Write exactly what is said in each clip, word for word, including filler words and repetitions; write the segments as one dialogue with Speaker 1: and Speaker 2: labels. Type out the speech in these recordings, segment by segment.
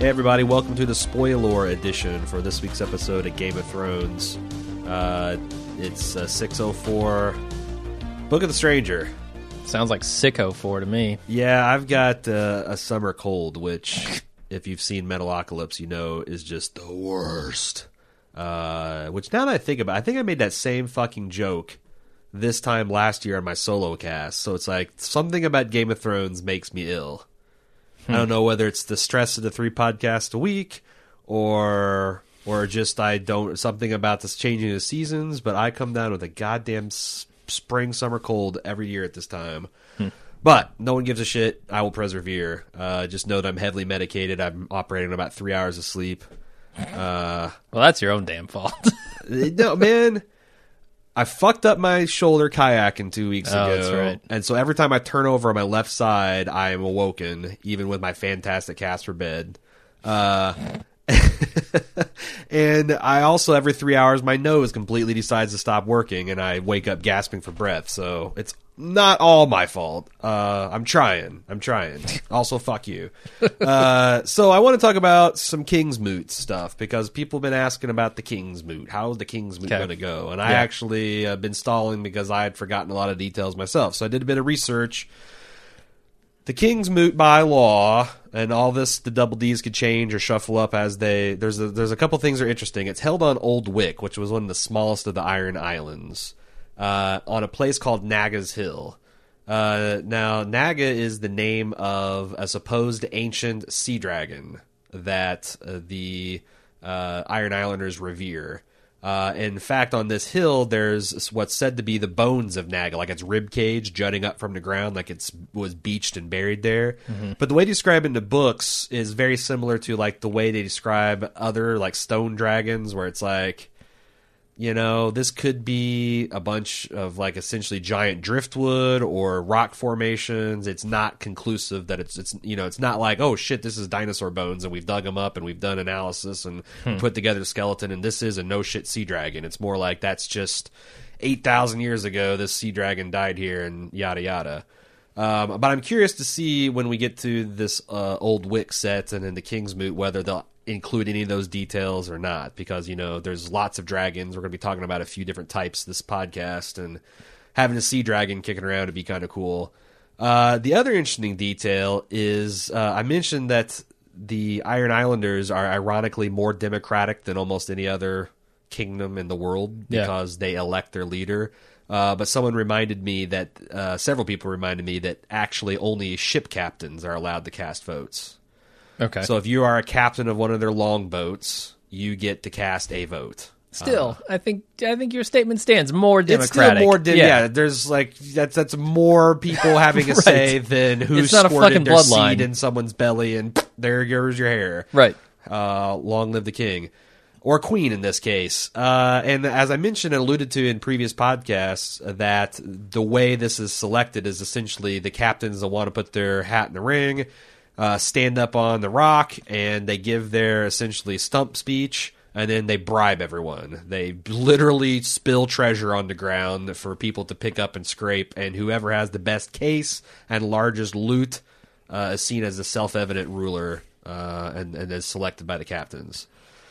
Speaker 1: Hey everybody, welcome to the spoiler edition for this week's episode of Game of Thrones. Uh, it's uh, six oh four, Book of the Stranger.
Speaker 2: Sounds like sicko four to me.
Speaker 1: Yeah, I've got uh, a summer cold, which, if you've seen Metalocalypse, you know is just the worst. Uh, which now that I think about it, I think I made that same fucking joke this time last year on my solo cast. So it's like, something about Game of Thrones makes me ill. I don't know whether it's the stress of the three podcasts a week or or just I don't something about this changing of the seasons, but I come down with a goddamn s- spring summer cold every year at this time. Hmm. But no one gives a shit. I will persevere. Uh, just know that I'm heavily medicated. I'm operating on about three hours of sleep. Uh,
Speaker 2: well, that's your own damn fault.
Speaker 1: No, man. I fucked up my shoulder kayaking two weeks
Speaker 2: oh,
Speaker 1: ago,
Speaker 2: that's right.
Speaker 1: And so every time I turn over on my left side, I am awoken, even with my fantastic Casper bed. Uh, and I also, every three hours, my nose completely decides to stop working, and I wake up gasping for breath. So it's not all my fault. Uh, I'm trying. I'm trying. Also, fuck you. Uh, so I want to talk about some King's Moot stuff, because people have been asking about the King's Moot. How's the King's Moot
Speaker 2: okay.
Speaker 1: going to go? And I
Speaker 2: yeah.
Speaker 1: actually have been stalling because I had forgotten a lot of details myself. So I did a bit of research. The King's Moot by law, and all this, the double D's could change or shuffle up as they... There's a, there's a couple things that are interesting. It's held on Old Wick, which was one of the smallest of the Iron Islands, uh, on a place called Naga's Hill. Uh, now, Naga is the name of a supposed ancient sea dragon that uh, the uh, Iron Islanders revere. Uh, in fact, on this hill, there's what's said to be the bones of Naga, like its rib cage jutting up from the ground, like it was beached and buried there. Mm-hmm. But the way they describe it in the books is very similar to like the way they describe other like stone dragons, where it's like, you know, this could be a bunch of like essentially giant driftwood or rock formations. It's not conclusive that it's, it's you know, it's not like, oh shit, this is dinosaur bones and we've dug them up and we've done analysis and hmm. put together a skeleton and this is a no shit sea dragon. It's more like that's just eight thousand years ago this sea dragon died here and yada yada. Um, but I'm curious to see when we get to this uh, Old Wick set and in the King's Moot whether they'll include any of those details or not, because you know there's lots of dragons. We're going to be talking about a few different types this podcast, and having a sea dragon kicking around would be kind of cool. Uh, the other interesting detail is uh, I mentioned that the Iron Islanders are ironically more democratic than almost any other kingdom in the world because yeah. they elect their leader. Uh, but someone reminded me that uh, several people reminded me that actually only ship captains are allowed to cast votes.
Speaker 2: Okay.
Speaker 1: So if you are a captain of one of their longboats, you get to cast a vote.
Speaker 2: Still,
Speaker 1: uh,
Speaker 2: I think I think your statement stands. More democratic.
Speaker 1: It's still more de- yeah. yeah. There's like that's that's more people having a right. say than who squirted their
Speaker 2: bloodline.
Speaker 1: seed in someone's belly and there goes your hair.
Speaker 2: Right.
Speaker 1: Uh, long live the king. Or queen in this case. Uh, and as I mentioned and alluded to in previous podcasts, that the way this is selected is essentially the captains that want to put their hat in the ring, uh, stand up on the rock, and they give their essentially stump speech, and then they bribe everyone. They literally spill treasure on the ground for people to pick up and scrape, and whoever has the best case and largest loot uh, is seen as the self-evident ruler uh, and, and is selected by the captains.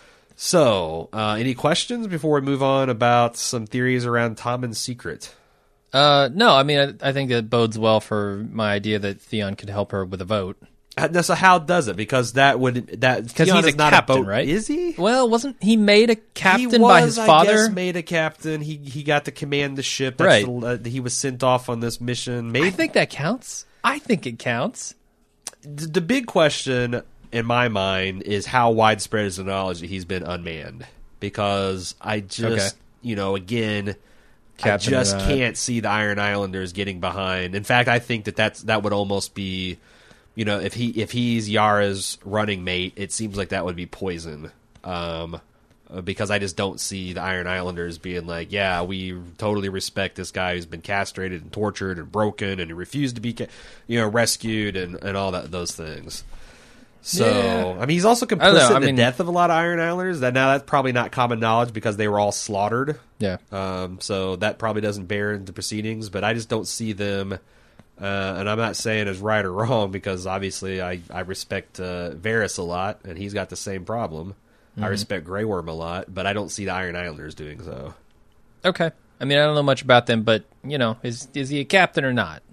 Speaker 1: So, uh, any questions before we move on about some theories around Tommen's secret?
Speaker 2: Uh, no, I mean, I, I think it bodes well for my idea that Theon could help her with a vote.
Speaker 1: Uh, so how does it? Because that would that
Speaker 2: because
Speaker 1: Theon
Speaker 2: he's
Speaker 1: is
Speaker 2: a
Speaker 1: not
Speaker 2: captain,
Speaker 1: a boat,
Speaker 2: right?
Speaker 1: Is he?
Speaker 2: Well, wasn't he made a captain
Speaker 1: he was,
Speaker 2: by his father?
Speaker 1: I guess, made a captain. He he got to command the ship. That's
Speaker 2: right.
Speaker 1: The, uh, he was sent off on this mission. Maybe,
Speaker 2: I think that counts. I think it counts.
Speaker 1: The, the big question in my mind is how widespread is the knowledge that he's been unmanned. Because I just, okay. you know, again, Captain I just can't see the Iron Islanders getting behind. In fact, I think that that's, that would almost be, you know, if he if he's Yara's running mate, it seems like that would be poison. Um, because I just don't see the Iron Islanders being like, yeah, we totally respect this guy who's been castrated and tortured and broken and he refused to be, you know, rescued and, and all that those things. So, yeah. I mean, he's also complicit in the mean, death of a lot of Iron Islanders. That now that's probably not common knowledge because they were all slaughtered.
Speaker 2: Yeah.
Speaker 1: Um, so that probably doesn't bear into proceedings. But I just don't see them Uh, and I'm not saying it's right or wrong because obviously I, I respect uh, Varys a lot, and he's got the same problem. Mm-hmm. I respect Grey Worm a lot, but I don't see the Iron Islanders doing so.
Speaker 2: Okay. I mean, I don't know much about them, but, you know, is is he a captain or not?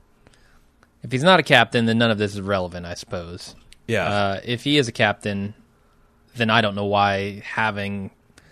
Speaker 2: If he's not a captain, then none of this is relevant, I suppose.
Speaker 1: Yeah.
Speaker 2: Uh, if he is a captain, then I don't know why having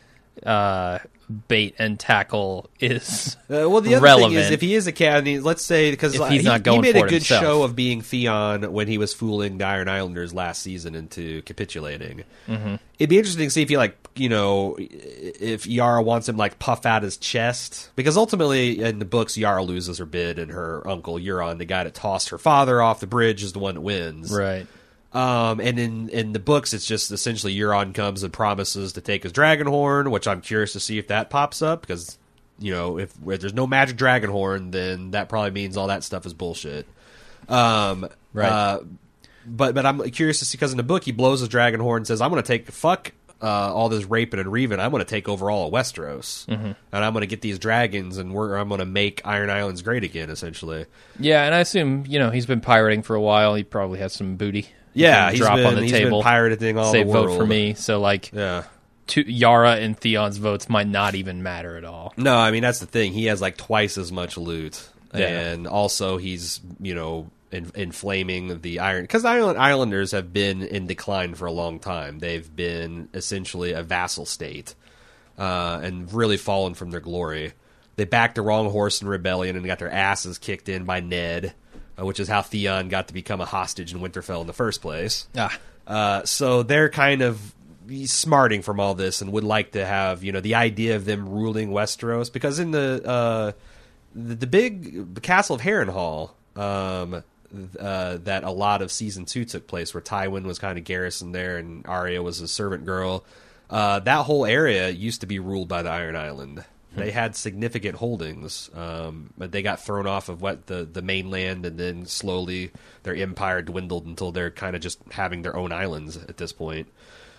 Speaker 2: uh, bait and tackle is
Speaker 1: uh, well, the other
Speaker 2: relevant.
Speaker 1: thing is, if he is a captain, let's say, because
Speaker 2: If he's
Speaker 1: he,
Speaker 2: not going
Speaker 1: he made
Speaker 2: for
Speaker 1: a
Speaker 2: it
Speaker 1: good
Speaker 2: himself.
Speaker 1: show of being Theon when he was fooling the Iron Islanders last season into capitulating. Mm-hmm. It'd be interesting to see if he, like, you know, if Yara wants him, like, puff out his chest. Because ultimately, in the books, Yara loses her bid, and her uncle, Euron, the guy that tossed her father off the bridge, is the one that wins.
Speaker 2: Right.
Speaker 1: Um, and in, in the books, it's just essentially Euron comes and promises to take his dragon horn, which I'm curious to see if that pops up, because, you know, if where there's no magic dragon horn, then that probably means all that stuff is bullshit. Um,
Speaker 2: Right.
Speaker 1: Uh, but but I'm curious to see, because in the book, he blows his dragon horn and says, I'm going to take, fuck uh, all this raping and reaving, I'm going to take over all of Westeros. Mm-hmm. And I'm going to get these dragons, and we're, I'm going to make Iron Islands great again, essentially.
Speaker 2: Yeah, and I assume, you know, he's been pirating for a while. He probably has some booty.
Speaker 1: Yeah,
Speaker 2: can
Speaker 1: he's
Speaker 2: drop
Speaker 1: been,
Speaker 2: on the
Speaker 1: he's
Speaker 2: table,
Speaker 1: been pirating all
Speaker 2: say
Speaker 1: the world.
Speaker 2: vote for me. So like,
Speaker 1: Yeah.
Speaker 2: two, Yara and Theon's votes might not even matter at all.
Speaker 1: No, I mean, that's the thing. He has like twice as much loot.
Speaker 2: Yeah.
Speaker 1: And also he's, you know, in, inflaming the iron. Because Island, Islanders have been in decline for a long time. They've been essentially a vassal state uh, and really fallen from their glory. They backed the wrong horse in rebellion and got their asses kicked in by Ned, uh, which is how Theon got to become a hostage in Winterfell in the first place.
Speaker 2: Ah.
Speaker 1: Uh, so they're kind of smarting from all this and would like to have, you know, the idea of them ruling Westeros, because in the uh, the, the big the Castle of Harrenhal, um, uh, that a lot of season two took place, where Tywin was kind of garrisoned there and Arya was a servant girl. Uh, that whole area used to be ruled by the Iron Island. They had significant holdings, um, but they got thrown off of what the, the mainland, and then slowly their empire dwindled until they're kind of just having their own islands at this point.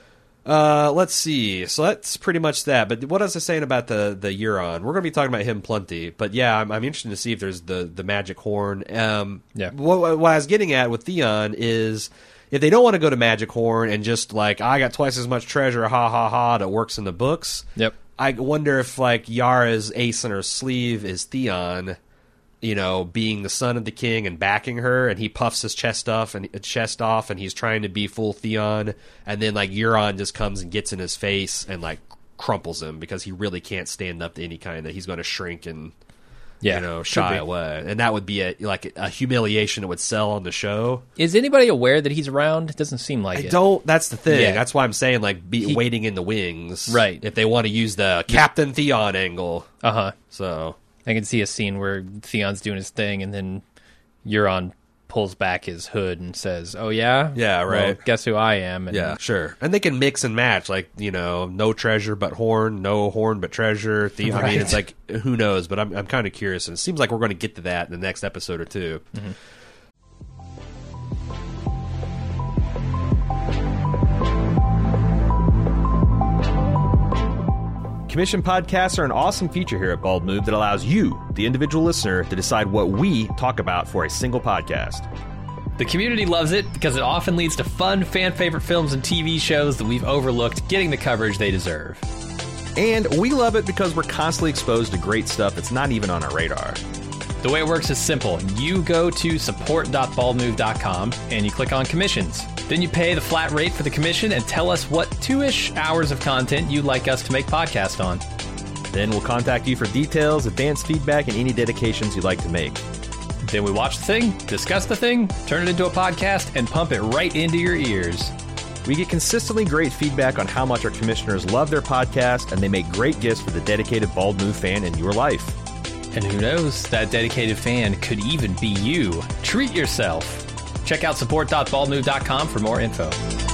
Speaker 1: Uh, let's see. So that's pretty much that. But what was I saying about the the Euron? We're going to be talking about him plenty. But yeah, I'm, I'm interested to see if there's the, the magic horn. Um,
Speaker 2: Yeah.
Speaker 1: What, what I was getting at with Theon is, if they don't want to go to magic horn and just like, I got twice as much treasure, ha ha ha, that works in the books.
Speaker 2: Yep.
Speaker 1: I wonder if, like, Yara's ace in her sleeve is Theon, you know, being the son of the king and backing her, and he puffs his chest off and chest off, and he's trying to be full Theon, and then like Euron just comes and gets in his face and like crumples him because he really can't stand up to any kind of. He's going to shrink and
Speaker 2: Yeah.
Speaker 1: you know
Speaker 2: could
Speaker 1: shy
Speaker 2: be.
Speaker 1: away, and that would be a like a humiliation that would sell on the show.
Speaker 2: Is anybody aware that he's around? It doesn't seem like
Speaker 1: I
Speaker 2: it.
Speaker 1: don't. That's the thing.
Speaker 2: Yeah.
Speaker 1: That's why I'm saying like be
Speaker 2: He-
Speaker 1: waiting in the wings,
Speaker 2: Right.
Speaker 1: If they want to use the Captain Theon angle,
Speaker 2: Uh huh.
Speaker 1: so.
Speaker 2: I can see a scene where Theon's doing his thing, and then Euron pulls back his hood and says, "Oh yeah,
Speaker 1: Yeah,
Speaker 2: Well,
Speaker 1: right.
Speaker 2: guess who I am?" And
Speaker 1: Yeah, sure. And they can mix and match, like, you know, no treasure but horn, no horn but treasure. The, I mean,
Speaker 2: Right.
Speaker 1: it's like, who knows? But I'm I'm kind of curious, and it seems like we're going to get to that in the next episode or two.
Speaker 2: Mm-hmm.
Speaker 3: Commission podcasts are an awesome feature here at Bald Move that allows you, the individual listener, to decide what we talk about for a single podcast.
Speaker 4: The community loves it because it often leads to fun, fan-favorite films and T V shows that we've overlooked getting the coverage they deserve.
Speaker 3: And we love it because we're constantly exposed to great stuff that's not even on our radar.
Speaker 4: The way it works is simple. You go to support dot bald move dot com and you click on commissions. Then you pay the flat rate for the commission and tell us what two-ish hours of content you'd like us to make podcast on.
Speaker 3: Then we'll contact you for details, advanced feedback, and any dedications you'd like to make.
Speaker 4: Then we watch the thing, discuss the thing, turn it into a podcast, and pump it right into your ears.
Speaker 3: We get consistently great feedback on how much our commissioners love their podcast, and they make great gifts for the dedicated Bald Move fan in your life.
Speaker 4: And who knows, that dedicated fan could even be you. Treat yourself. Check out support dot bald move dot com for more info.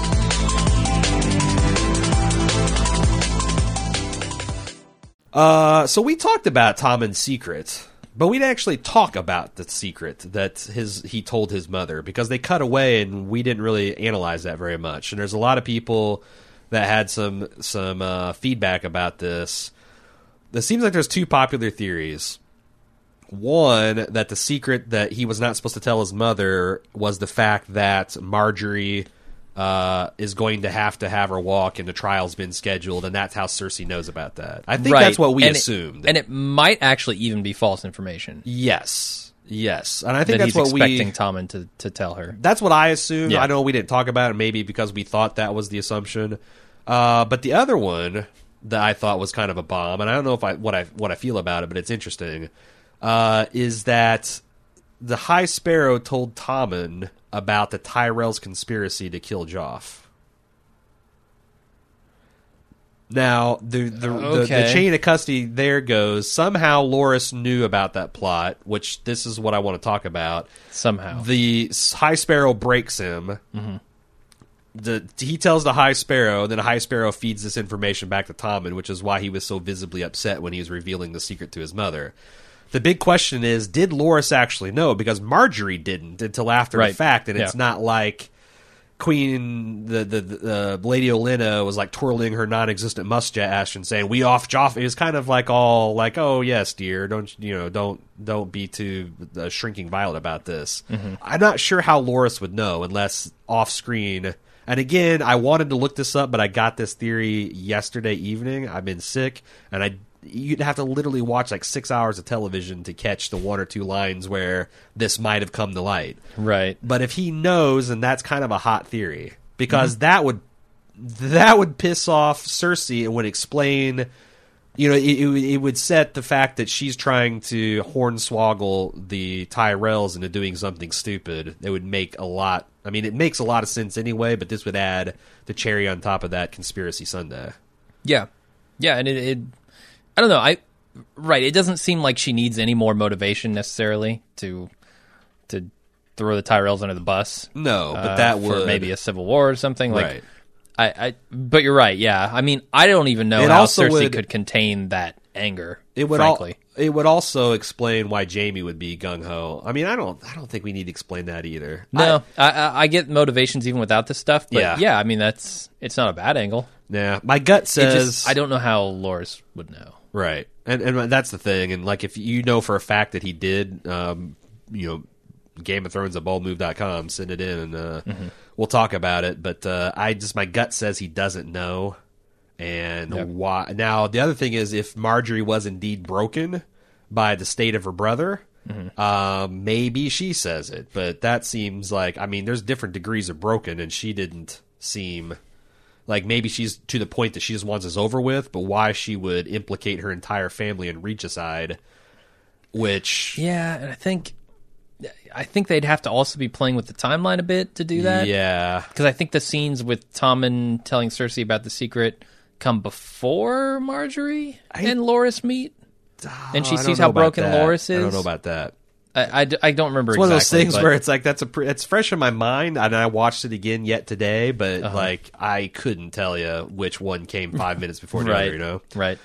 Speaker 1: Uh, so we talked about Tommen's secret, but we didn't actually talk about the secret that his he told his mother, because they cut away and we didn't really analyze that very much. And there's a lot of people that had some some uh, feedback about this. It seems like there's two popular theories. One, that the secret that he was not supposed to tell his mother was the fact that Marjorie uh, is going to have to have her walk and the trial's been scheduled, and that's how Cersei knows about that. I think
Speaker 2: Right.
Speaker 1: that's what we
Speaker 2: And it-
Speaker 1: assumed.
Speaker 2: and it might actually even be false information.
Speaker 1: yes. Yes. And I think
Speaker 2: that
Speaker 1: that's
Speaker 2: he's
Speaker 1: what
Speaker 2: expecting
Speaker 1: we...
Speaker 2: Tommen to, to tell her.
Speaker 1: That's what I assumed.
Speaker 2: Yeah.
Speaker 1: I know we didn't talk about it, maybe because we thought that was the assumption. Uh, but the other one that I thought was kind of a bomb, and I don't know if I what I what I feel about it, but it's interesting, uh, is that the High Sparrow told Tommen about the Tyrell's conspiracy to kill Joff. Now, the the,
Speaker 2: Okay.
Speaker 1: the the chain of custody there goes, somehow Loras knew about that plot, which this is what I want to talk about.
Speaker 2: Somehow.
Speaker 1: The High Sparrow breaks him.
Speaker 2: Mm-hmm.
Speaker 1: The he tells the High Sparrow, then the High Sparrow feeds this information back to Tommen, which is why he was so visibly upset when he was revealing the secret to his mother. The big question is, did Loras actually know? Because Marjorie didn't until after
Speaker 2: Right.
Speaker 1: the fact, and
Speaker 2: Yeah.
Speaker 1: it's not like Queen, the the, the uh, Lady Olenna was like twirling her non-existent mustache and saying, "We off Joff." It was kind of like all like, "Oh yes, dear, don't you know? Don't don't be too uh, shrinking violet about this."
Speaker 2: Mm-hmm.
Speaker 1: I'm not sure how Loras would know unless off screen. And again, I wanted to look this up, but I got this theory yesterday evening. I've been sick, and I you'd have to literally watch like six hours of television to catch the one or two lines where this might have come to light.
Speaker 2: Right.
Speaker 1: But if he knows, then that's kind of a hot theory, because
Speaker 2: Mm-hmm.
Speaker 1: that would that would piss off Cersei and would explain, you know, it, it, it would set the fact that she's trying to hornswoggle the Tyrells into doing something stupid. It would make a lot. I mean, it makes a lot of sense anyway, but this would add the cherry on top of that conspiracy Sunday.
Speaker 2: Yeah. Yeah, and it, it I don't know, I right, it doesn't seem like she needs any more motivation necessarily to to throw the Tyrells under the bus.
Speaker 1: No, but
Speaker 2: uh,
Speaker 1: that
Speaker 2: for
Speaker 1: would
Speaker 2: maybe a civil war or something. Like
Speaker 1: right.
Speaker 2: I, I but you're right, yeah. I mean, I don't even know
Speaker 1: It
Speaker 2: how
Speaker 1: also
Speaker 2: Cersei
Speaker 1: would-
Speaker 2: could contain that anger.
Speaker 1: It would al-
Speaker 2: frankly.
Speaker 1: it would also explain why Jaime would be gung ho. I mean, I don't I don't think we need to explain that either.
Speaker 2: No, I, I, I get motivations even without this stuff, but
Speaker 1: Yeah.
Speaker 2: yeah, I mean that's it's not a bad angle.
Speaker 1: Nah, my gut
Speaker 2: It
Speaker 1: says
Speaker 2: just, I don't know how Loras would know.
Speaker 1: right, and and that's the thing. And like, if you know for a fact that he did, um, you know, Game of Thrones at bald move dot com, send it in, and uh,
Speaker 2: Mm-hmm.
Speaker 1: we'll talk about it. But uh, I just my gut says he doesn't know, and
Speaker 2: Yep.
Speaker 1: why? Now the other thing is, if Marjorie was indeed broken by the state of her brother.
Speaker 2: Mm-hmm.
Speaker 1: Um, maybe she says it, but that seems like, I mean, there's different degrees of broken, and she didn't seem like, maybe she's to the point that she just wants this over with, but why she would implicate her entire family in regicide, which
Speaker 2: Yeah, and I think I think they'd have to also be playing with the timeline a bit to do that.
Speaker 1: yeah,
Speaker 2: Because I think the scenes with Tommen telling Cersei about the secret come before Marjorie
Speaker 1: I-
Speaker 2: and Loras meet, and she
Speaker 1: I don't
Speaker 2: sees
Speaker 1: know
Speaker 2: how
Speaker 1: about
Speaker 2: broken
Speaker 1: that.
Speaker 2: Loras is.
Speaker 1: I don't know about that.
Speaker 2: I, I d- I don't remember
Speaker 1: It's one
Speaker 2: exactly.
Speaker 1: of those things
Speaker 2: but-
Speaker 1: where it's like, that's a pre- it's fresh in my mind, and I watched it again yet today, but
Speaker 2: Uh-huh.
Speaker 1: like I couldn't tell you which one came five minutes before the
Speaker 2: right,
Speaker 1: other. You know.
Speaker 2: right.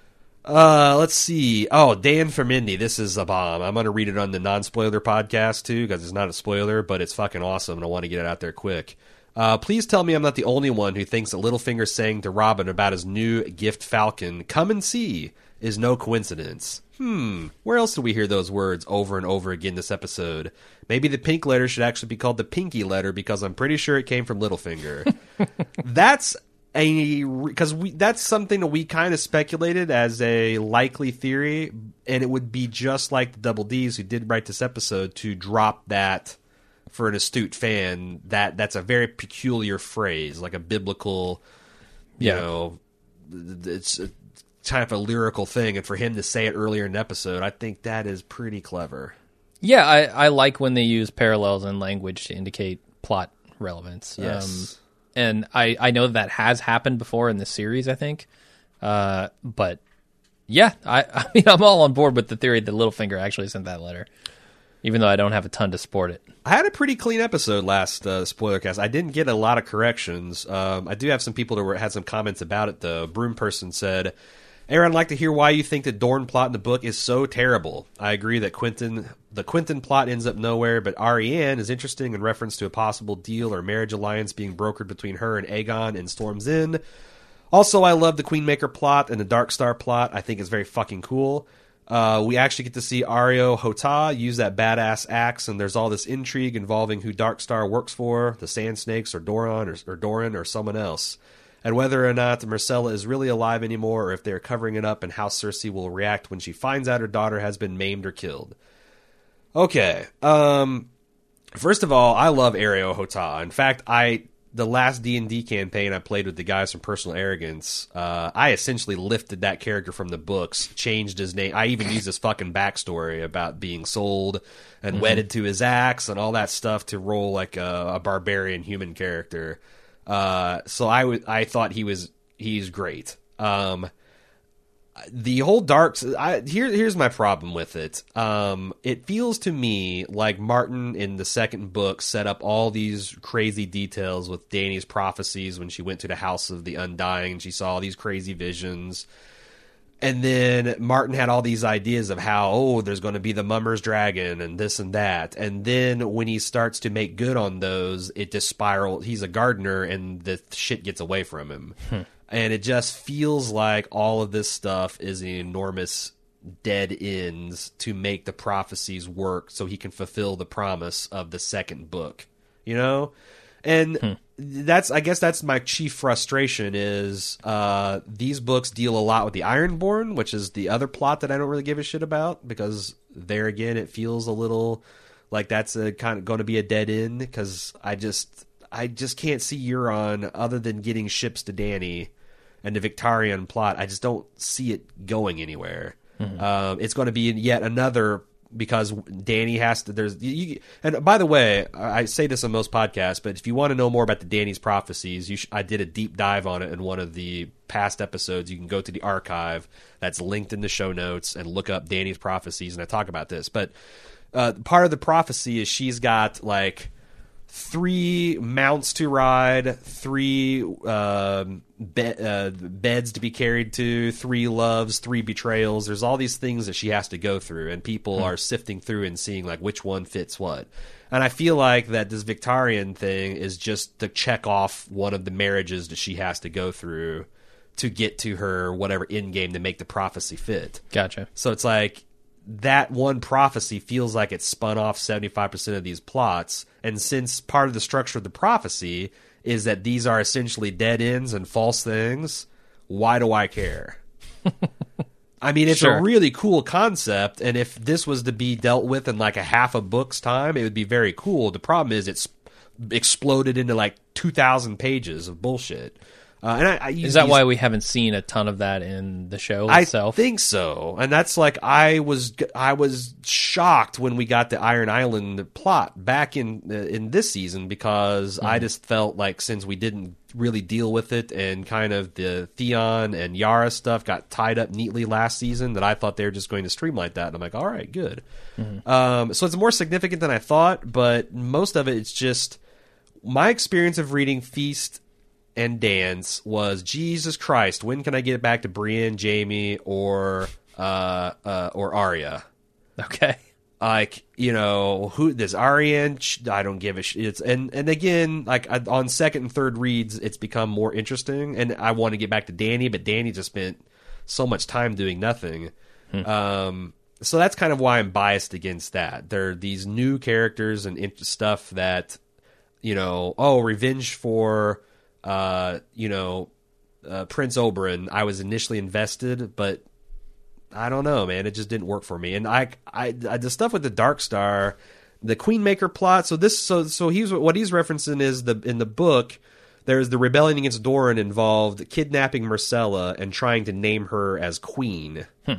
Speaker 1: Uh, let's see. Oh, Dan Fermindi, this is a bomb. I'm going to read it on the non-spoiler podcast, too, because it's not a spoiler, but it's fucking awesome, and I want to get it out there quick. Uh, please tell me I'm not the only one who thinks that Littlefinger saying to Robin about his new gift falcon, "Come and see," is no coincidence. Hmm, where else do we hear those words over and over again this episode? Maybe the pink letter should actually be called the pinky letter, because I'm pretty sure it came from Littlefinger. That's... a because we that's something that we kind of speculated as a likely theory, and it would be just like the Double D's who did write this episode to drop that for an astute fan. That that's a very peculiar phrase, like a biblical, you
Speaker 2: Yeah.
Speaker 1: know, it's a, kind of a lyrical thing, and for him to say it earlier in the episode, I think that is pretty clever.
Speaker 2: Yeah, I, I like when they use parallels in language to indicate plot relevance.
Speaker 1: Yes.
Speaker 2: Um, and I, I know that has happened before in the series, I think. Uh, but yeah, I, I mean, I'm all on board with the theory that Littlefinger actually sent that letter, even though I don't have a ton to support it.
Speaker 1: I had a pretty clean episode last uh, spoiler cast. I didn't get a lot of corrections. Um, I do have some people that were, had some comments about it, though. Broom person said, Aaron, I'd like to hear why you think the Dorne plot in the book is so terrible. I agree that Quentin, the Quentin plot ends up nowhere, but Arianne is interesting in reference to a possible deal or marriage alliance being brokered between her and Aegon in Storm's End. Also, I love the Queenmaker plot and the Dark Star plot. I think it's very fucking cool. Uh, we actually get to see Ario Hota use that badass axe, and there's all this intrigue involving who Darkstar works for, the Sand Snakes or Doran or, or Doran or someone else, and whether or not Myrcella is really alive anymore or if they're covering it up, and how Cersei will react when she finds out her daughter has been maimed or killed. Okay, um, first of all, I love Ario Hota. In fact, I... the last D and D campaign I played with the guys from Personal Arrogance, uh, I essentially lifted that character from the books, changed his name. I even used his fucking backstory about being sold and mm-hmm. wedded to his axe and all that stuff to roll like a, a barbarian human character. Uh, so I, w- I thought he was he's great. Um, the whole dark I, here here's my problem with it. Um, it feels to me like Martin in the second book set up all these crazy details with Dany's prophecies when she went to the House of the Undying and she saw all these crazy visions. And then Martin had all these ideas of how, oh, there's going to be the Mummer's Dragon and this and that. And then when he starts to make good on those, it just spirals. He's a gardener and the shit gets away from him. Hmm. And it just feels like all of this stuff is an enormous dead ends to make the prophecies work so he can fulfill the promise of the second book, you know? And hmm. that's, I guess that's my chief frustration is uh, these books deal a lot with the Ironborn, which is the other plot that I don't really give a shit about because there again, it feels a little like that's a kind of going to be a dead end because I just, I just can't see Euron other than getting ships to Dany and the Victarion plot. I just don't see it going anywhere. Mm-hmm. Um, it's going to be yet another because Dany has to. There's you, and by the way, I say this on most podcasts, but if you want to know more about the Dany's prophecies, you sh- I did a deep dive on it in one of the past episodes. You can go to the archive that's linked in the show notes and look up Dany's prophecies, and I talk about this. But uh, part of the prophecy is she's got like three mounts to ride, three uh, be- uh, beds to be carried to, three loves, three betrayals. There's all these things that she has to go through, and people hmm. are sifting through and seeing like which one fits what. And I feel like that this Victarion thing is just to check off one of the marriages that she has to go through to get to her whatever end game to make the prophecy fit.
Speaker 2: Gotcha.
Speaker 1: So it's like that one prophecy feels like it spun off seventy-five percent of these plots. And since part of the structure of the prophecy is that these are essentially dead ends and false things, why do I care? I mean, it's sure. a really cool concept, and if this was to be dealt with in like a half a book's time, it would be very cool. The problem is it's exploded into like two thousand pages of bullshit. Uh, and I, I
Speaker 2: Is that these, why we haven't seen a ton of that in the show itself?
Speaker 1: I think so, and that's like I was I was shocked when we got the Iron Island plot back in uh, in this season because mm-hmm. I just felt like since we didn't really deal with it and kind of the Theon and Yara stuff got tied up neatly last season that I thought they were just going to streamline that, and I'm like, all right, good. Mm-hmm. Um, so it's more significant than I thought, but most of it it's just my experience of reading Feast and Dance was, Jesus Christ, when can I get back to Brienne, Jaime, or uh, uh, or Arya?
Speaker 2: Okay,
Speaker 1: like you know who this Arya? I don't give a shit. It's and and again, like on second and third reads, it's become more interesting, and I want to get back to Dany, but Dany just spent so much time doing nothing. Hmm. Um, so that's kind of why I'm biased against that. There are these new characters and stuff that you know. Oh, revenge for. Uh, you know, uh, Prince Oberyn, I was initially invested, but I don't know, man. It just didn't work for me. And I, I, I the stuff with the Darkstar, the Queenmaker plot. So this, so so he's what he's referencing is the in the book. There's the rebellion against Doran involved kidnapping Myrcella and trying to name her as queen. Hmm.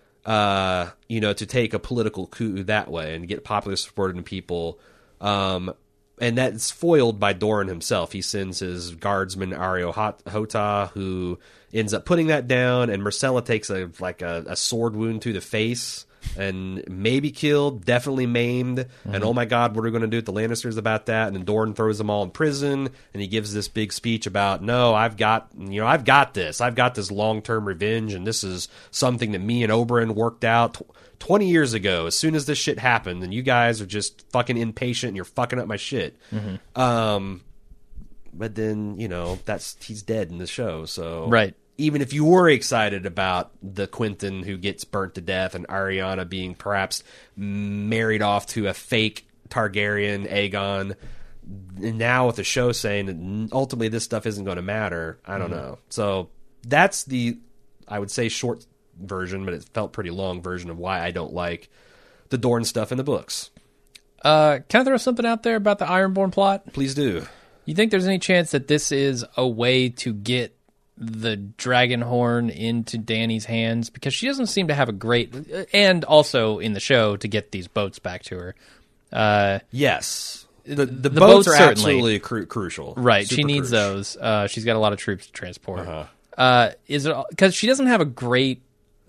Speaker 1: Uh, you know, to take a political coup that way and get popular support in people. Um. And that's foiled by Doran himself. He sends his guardsman Ario Hota, who ends up putting that down. And Myrcella takes a like a, a sword wound to the face, and maybe killed, definitely maimed. Mm-hmm. And oh my God, what are we going to do with the Lannisters about that? And then Doran throws them all in prison, and he gives this big speech about, no, I've got, you know, I've got this. I've got this long term revenge, and this is something that me and Oberyn worked out twenty years ago, as soon as this shit happened, and you guys are just fucking impatient and you're fucking up my shit. Mm-hmm. Um, but then, you know, that's he's dead in the show, so
Speaker 2: right.
Speaker 1: even if you were excited about the Quentin who gets burnt to death and Ariana being perhaps married off to a fake Targaryen, Aegon, and now with the show saying that ultimately this stuff isn't going to matter, I don't mm-hmm. know. So that's the, I would say, short version, but it felt pretty long version of why I don't like the Dorne stuff in the books.
Speaker 2: Uh, can I throw something out there about the Ironborn plot?
Speaker 1: Please do.
Speaker 2: You think there's any chance that this is a way to get the dragon horn into Dany's hands? Because she doesn't seem to have a great... And also in the show to get these boats back to her. Uh,
Speaker 1: yes. The, the,
Speaker 2: the
Speaker 1: boats,
Speaker 2: boats
Speaker 1: are
Speaker 2: certainly.
Speaker 1: absolutely cru- crucial.
Speaker 2: Right.
Speaker 1: Super
Speaker 2: she needs
Speaker 1: crucial.
Speaker 2: those. Uh, she's got a lot of troops to transport.
Speaker 1: Uh-huh.
Speaker 2: Uh, is it because she doesn't have a great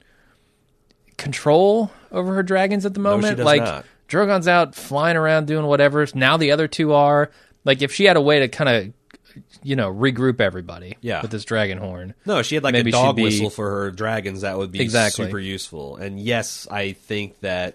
Speaker 2: control over her dragons at the moment?
Speaker 1: No, she does
Speaker 2: like
Speaker 1: not.
Speaker 2: Drogon's out flying around doing whatever. Now the other two are. Like if she had a way to kind of, you know, regroup everybody
Speaker 1: yeah.
Speaker 2: with this dragon horn.
Speaker 1: No, she had like
Speaker 2: Maybe
Speaker 1: a dog
Speaker 2: she'd be-
Speaker 1: whistle for her dragons that would be
Speaker 2: Exactly.
Speaker 1: super useful. And yes, I think that.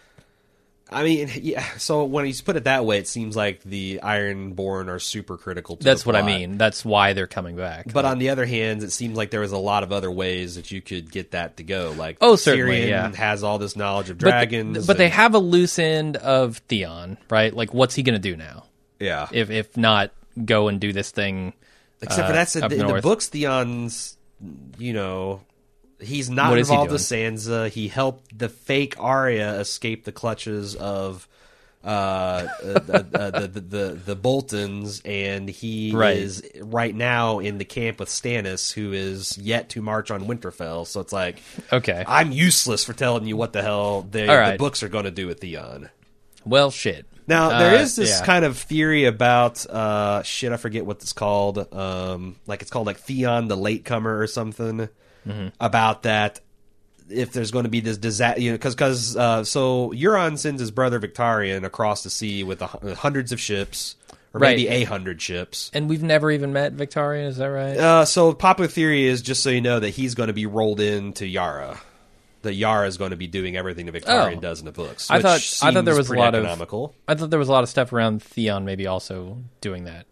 Speaker 1: I mean, yeah. So when you put it that way, it seems like the Ironborn are super critical to
Speaker 2: That's
Speaker 1: the
Speaker 2: what I
Speaker 1: plot.
Speaker 2: mean. That's why they're coming back.
Speaker 1: But on the other hand, it seems like there was a lot of other ways that you could get that to go. Like,
Speaker 2: Oh, certainly,
Speaker 1: Tyrion
Speaker 2: yeah.
Speaker 1: has all this knowledge of
Speaker 2: but,
Speaker 1: dragons.
Speaker 2: th- but they
Speaker 1: and-
Speaker 2: have a loose end of Theon, right? Like what's he going to do now?
Speaker 1: yeah.
Speaker 2: If if not go and do this thing.
Speaker 1: Except
Speaker 2: uh,
Speaker 1: for that's in
Speaker 2: up
Speaker 1: the, in the
Speaker 2: north.
Speaker 1: books. Theon's, you know, he's not
Speaker 2: What is he
Speaker 1: involved with
Speaker 2: doing?
Speaker 1: Sansa. He helped the fake Arya escape the clutches of uh, uh, uh, uh, the, the the the Boltons, and he
Speaker 2: Right.
Speaker 1: is right now in the camp with Stannis, who is yet to march on Winterfell. So it's like,
Speaker 2: Okay.
Speaker 1: I'm useless for telling you what the hell the,
Speaker 2: All right.
Speaker 1: the books are going to do with Theon.
Speaker 2: Well, shit.
Speaker 1: Now, there
Speaker 2: Uh,
Speaker 1: is this
Speaker 2: yeah.
Speaker 1: kind of theory about, uh, shit, I forget what it's called. Um, like, it's called, like, Theon the Latecomer or something.
Speaker 2: Mm-hmm.
Speaker 1: About that, if there's going to be this disaster, you know, because, cause, uh, so Euron sends his brother Victarion across the sea with, a, with hundreds of ships, or
Speaker 2: Right.
Speaker 1: maybe a hundred ships.
Speaker 2: And we've never even met Victarion, is that right?
Speaker 1: Uh, so, popular theory is, just so you know, that he's going to be rolled into Yara. That Yara is going to be doing everything that Victarion
Speaker 2: Oh.
Speaker 1: does in the books.
Speaker 2: I
Speaker 1: which
Speaker 2: thought- I thought there
Speaker 1: seems
Speaker 2: was a
Speaker 1: pretty
Speaker 2: lot of-
Speaker 1: economical.
Speaker 2: I thought there was a lot of stuff around Theon maybe also doing that.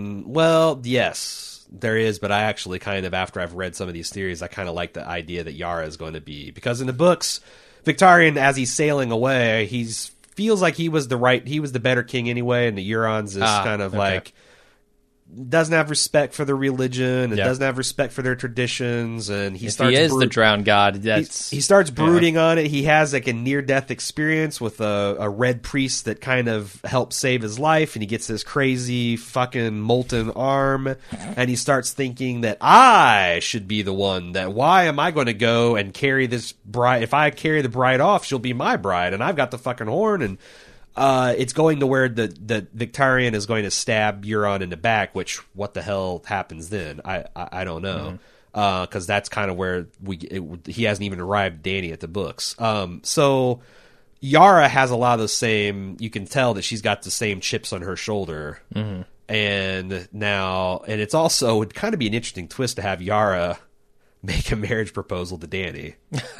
Speaker 1: Well, yes, there is, but I actually kind of, after I've read some of these theories, I kind of like the idea that Yara is going to be, because in the books, Victarion, as he's sailing away, he's feels like he was the right, he was the better king anyway, and the Euron's is
Speaker 2: Ah,
Speaker 1: kind of
Speaker 2: okay.
Speaker 1: like, doesn't have respect for their religion, and
Speaker 2: Yeah.
Speaker 1: doesn't have respect for their traditions, and he
Speaker 2: If
Speaker 1: starts
Speaker 2: he is
Speaker 1: brood-
Speaker 2: the drowned god,
Speaker 1: he,
Speaker 2: that's
Speaker 1: he starts brooding on it. He has like a near-death experience with a, a red priest that kind of helps save his life, and he gets this crazy fucking molten arm, and he starts thinking that I should be the one, that why am I going to go and carry this bride? If I carry the bride off, she'll be my bride, and I've got the fucking horn, and uh, it's going to where the, the Victarion is going to stab Euron in the back, which what the hell happens then? I, I, I don't know. Because
Speaker 2: Mm-hmm.
Speaker 1: uh, that's kind of where we it, he hasn't even arrived Dany at the books. Um, so Yara has a lot of the same. You can tell that she's got the same chips on her shoulder.
Speaker 2: Mm-hmm.
Speaker 1: And now, and it's also would kind of be an interesting twist to have Yara make a marriage proposal to Dany.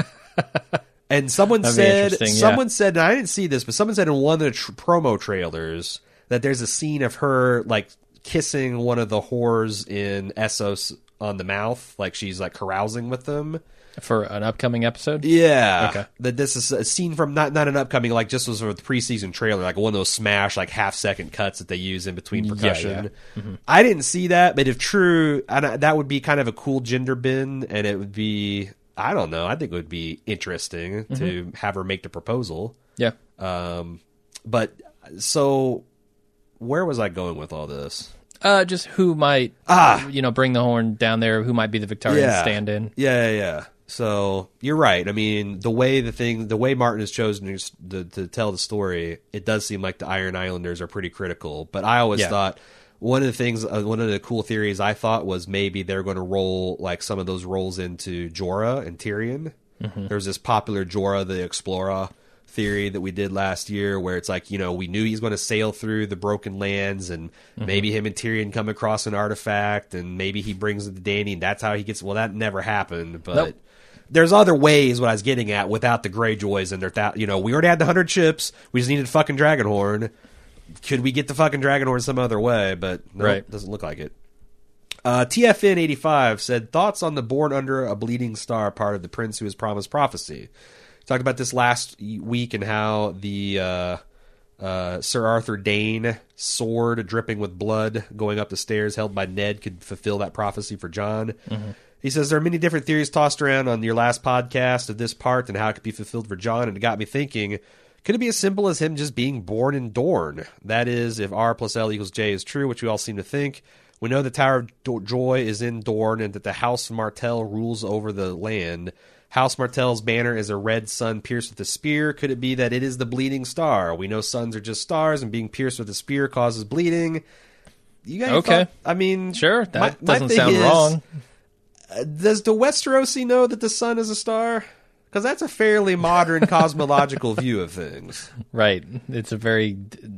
Speaker 1: And someone
Speaker 2: That'd be
Speaker 1: said,
Speaker 2: interesting, yeah.
Speaker 1: someone said, and I didn't see this, but someone said in one of the tr- promo trailers that there's a scene of her like kissing one of the whores in Essos on the mouth, like she's like carousing with them.
Speaker 2: for an upcoming episode.
Speaker 1: Yeah,
Speaker 2: Okay.
Speaker 1: that this is a scene from not not an upcoming, like just was for the preseason trailer, like one of those smash like half second cuts that they use in between
Speaker 2: Yeah,
Speaker 1: percussion.
Speaker 2: yeah. Mm-hmm.
Speaker 1: I didn't see that, but if true, and I- that would be kind of a cool gender bin, and it would be. I don't know. I think it would be interesting
Speaker 2: Mm-hmm.
Speaker 1: to have her make the proposal.
Speaker 2: Yeah.
Speaker 1: Um, but so where was I going with all this?
Speaker 2: Uh, just who might,
Speaker 1: Ah.
Speaker 2: you know, bring the horn down there? Who might be the Victorian stand-in?
Speaker 1: Yeah, yeah, yeah. So you're right. I mean, the way the thing, the way Martin has chosen to, to, to tell the story, it does seem like the Iron Islanders are pretty critical. But I always
Speaker 2: Yeah.
Speaker 1: thought one of the things, uh, one of the cool theories I thought was maybe they're going to roll like some of those roles into Jorah and Tyrion.
Speaker 2: Mm-hmm.
Speaker 1: There's this popular Jorah the Explorer theory that we did last year where it's like, you know, we knew he's going to sail through the broken lands, and
Speaker 2: Mm-hmm.
Speaker 1: maybe him and Tyrion come across an artifact, and maybe he brings it to Dany, and that's how he gets, well, that never happened, but
Speaker 2: Nope.
Speaker 1: there's other ways what I was getting at without the Greyjoys and their, th- you know, we already had the hundred ships, we just needed fucking Dragonhorn. Could we get the fucking Dragonhorn some other way? But no,
Speaker 2: Right.
Speaker 1: it doesn't look like it. Uh, T F N eighty-five said, thoughts on the born under a bleeding star part of the prince who has promised prophecy. Talked about this last week and how the uh, uh, Sir Arthur Dane sword dripping with blood going up the stairs held by Ned could fulfill that prophecy for Jon. Mm-hmm. He says there are many different theories tossed around on your last podcast of this part and how it could be fulfilled for Jon, and it got me thinking, could it be as simple as him just being born in Dorne? That is, if R plus L equals J is true, which we all seem to think. We know the Tower of Do- Joy is in Dorne and that the House Martell rules over the land. House Martell's banner is a red sun pierced with a spear. Could it be that it is the bleeding star? We know suns are just stars, and being pierced with a spear causes bleeding. You guys
Speaker 2: okay.
Speaker 1: Thought, I mean...
Speaker 2: Sure, that
Speaker 1: my,
Speaker 2: doesn't
Speaker 1: my
Speaker 2: sound
Speaker 1: is,
Speaker 2: wrong.
Speaker 1: Uh, does the Westerosi know that the sun is a star? Because that's a fairly modern cosmological view of things.
Speaker 2: Right. It's a very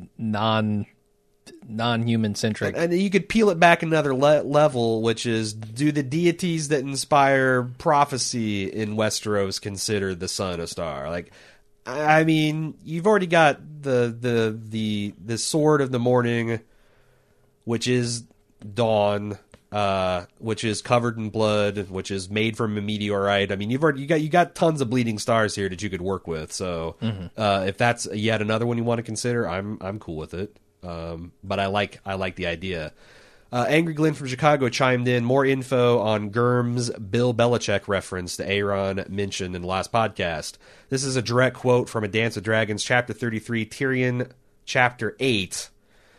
Speaker 2: non... non-human centric.
Speaker 1: And you could peel it back another le- level, which is, do the deities that inspire prophecy in Westeros consider the sun a star? Like, I mean, you've already got the the the the sword of the morning, which is dawn, uh, which is covered in blood, which is made from a meteorite. I mean, you've already you got you got tons of bleeding stars here that you could work with. So, mm-hmm. uh, if that's yet another one you want to consider, I'm I'm cool with it. Um, but I like I like the idea. Uh, Angry Glenn from Chicago chimed in. More info on Gurm's Bill Belichick reference to Aaron mentioned in the last podcast. This is a direct quote from A Dance of Dragons, Chapter thirty-three, Tyrion, Chapter eight.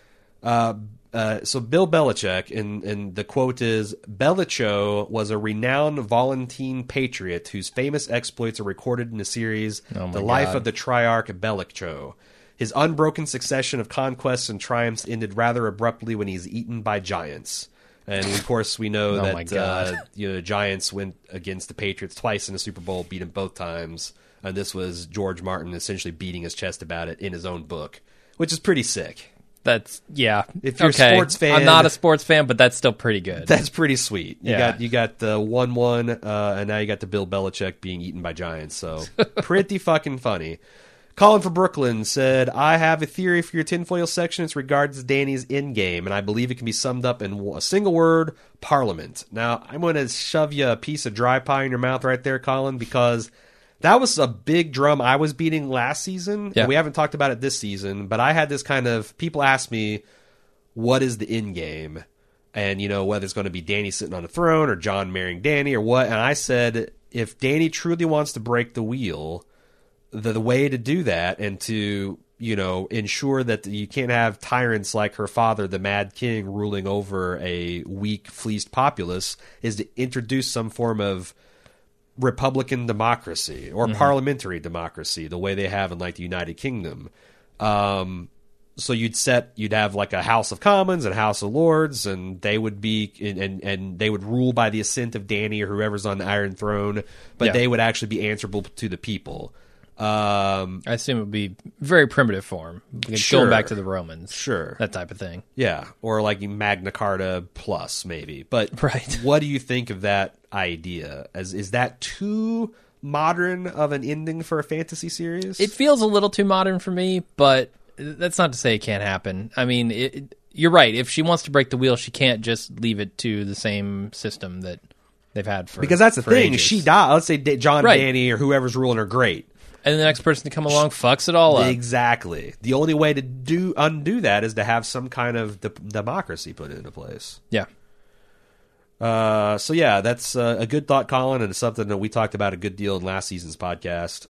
Speaker 1: Uh, uh, so Bill Belichick, and, and the quote is, Belicho was a renowned Volantine patriot whose famous exploits are recorded in the series
Speaker 2: oh
Speaker 1: The Life
Speaker 2: God.
Speaker 1: of the Triarch Belicho. His unbroken succession of conquests and triumphs ended rather abruptly when he's eaten by giants. And, of course, we know
Speaker 2: Oh
Speaker 1: that
Speaker 2: my God.
Speaker 1: Uh, you know, the Giants went against the Patriots twice in the Super Bowl, beat them both times. And this was George Martin essentially beating his chest about it in his own book, which is pretty sick.
Speaker 2: That's, yeah.
Speaker 1: If you're
Speaker 2: okay.
Speaker 1: a sports fan...
Speaker 2: I'm not a sports fan, but that's still pretty good.
Speaker 1: That's pretty sweet. You
Speaker 2: Yeah.
Speaker 1: got you got the one one, uh, and now you got the Bill Belichick being eaten by giants. So pretty fucking funny. Colin from Brooklyn said, I have a theory for your tinfoil section. It's regards to Dany's endgame, and I believe it can be summed up in a single word, Parliament. Now, I'm going to shove you a piece of dry pie in your mouth right there, Colin, because that was a big drum I was beating last season.
Speaker 2: Yeah.
Speaker 1: And we haven't talked about it this season, but I had this kind of, people ask me, what is the endgame? And, you know, whether it's going to be Dany sitting on a throne or Jon marrying Dany or what. And I said, if Dany truly wants to break the wheel, the, the way to do that and to, you know, ensure that you can't have tyrants like her father, the Mad King, ruling over a weak, fleeced populace is to introduce some form of Republican democracy or mm-hmm. parliamentary democracy, the way they have in, like, the United Kingdom. Um, so you'd set, you'd have like a House of Commons and House of Lords, and they would be, and and they would rule by the assent of Dany or whoever's on the Iron Throne, but
Speaker 2: Yeah.
Speaker 1: they would actually be answerable to the people. Um,
Speaker 2: I assume it would be very primitive form.
Speaker 1: Sure.
Speaker 2: Going back to the Romans.
Speaker 1: Sure.
Speaker 2: That type of thing.
Speaker 1: yeah, or like Magna Carta plus maybe. But
Speaker 2: Right.
Speaker 1: what do you think of that idea? As is that too modern of an ending for a fantasy series?
Speaker 2: It feels a little too modern for me, but that's not to say it can't happen. I mean, it, it, you're right. If she wants to break the wheel, she can't just leave it to the same system that they've had for
Speaker 1: because that's the
Speaker 2: for
Speaker 1: thing.
Speaker 2: ages.
Speaker 1: She died. Let's say D- John,
Speaker 2: Right.
Speaker 1: Dany, or whoever's ruling her, great.
Speaker 2: And the next person to come along fucks it all up.
Speaker 1: Exactly. The only way to do undo that is to have some kind of de- democracy put into place.
Speaker 2: Yeah.
Speaker 1: Uh, so yeah, that's uh, a good thought, Colin, and it's something that we talked about a good deal in last season's podcast.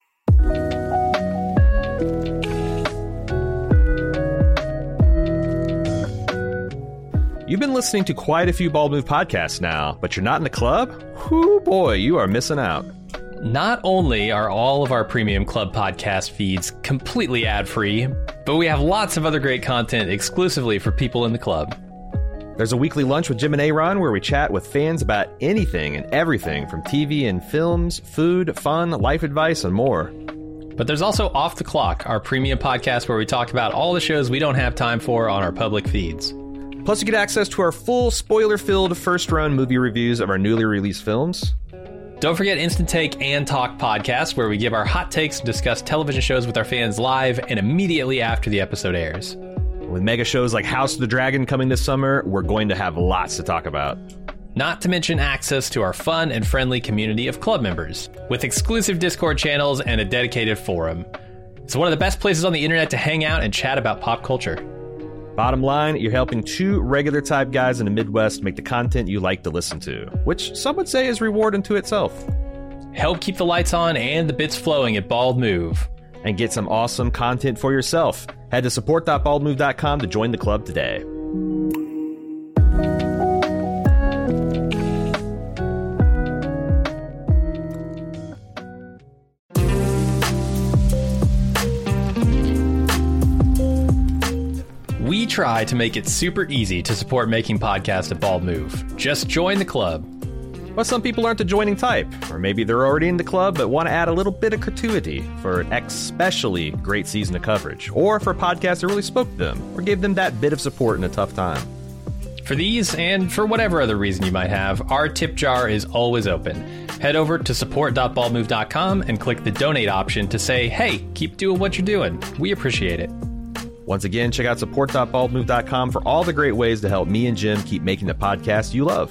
Speaker 3: You've been listening to quite a few Bald Move podcasts now, but you're not in the club? Whoo boy, you are missing out.
Speaker 4: Not only are all of our premium club podcast feeds completely ad-free, but we have lots of other great content exclusively for people in the club.
Speaker 3: There's a weekly lunch with Jim and Aaron where we chat with fans about anything and everything from T V and films, food, fun, life advice, and more.
Speaker 4: But there's also Off the Clock, our premium podcast where we talk about all the shows we don't have time for on our public feeds.
Speaker 3: Plus, you get access to our full spoiler-filled first-run movie reviews of our newly released films.
Speaker 4: Don't forget Instant Take and Talk podcasts, where we give our hot takes and discuss television shows with our fans live and immediately after the episode airs.
Speaker 3: We With mega shows like House of the Dragon coming this summer, we're going to have lots to talk about.
Speaker 4: Not to mention access to our fun and friendly community of club members, with exclusive Discord channels and a dedicated forum. It's one of the best places on the internet to hang out and chat about pop culture.
Speaker 3: Bottom line, you're helping two regular type guys in the Midwest make the content you like to listen to, which some would say is reward unto itself.
Speaker 4: Help keep the lights on and the bits flowing at Bald Move.
Speaker 3: And get some awesome content for yourself. Head to support dot bald move dot com to join the club today.
Speaker 4: We try to make it super easy to support making podcasts at Bald Move. Just join the club.
Speaker 3: But some people aren't the joining type, or maybe they're already in the club but want to add a little bit of gratuity for an especially great season of coverage, or for a podcast that really spoke to them, or gave them that bit of support in a tough time.
Speaker 4: For these, and for whatever other reason you might have, our tip jar is always open. Head over to support dot bald move dot com and click the donate option to say, hey, keep doing what you're doing. We appreciate it.
Speaker 3: Once again, check out support dot bald move dot com for all the great ways to help me and Jim keep making the podcast you love.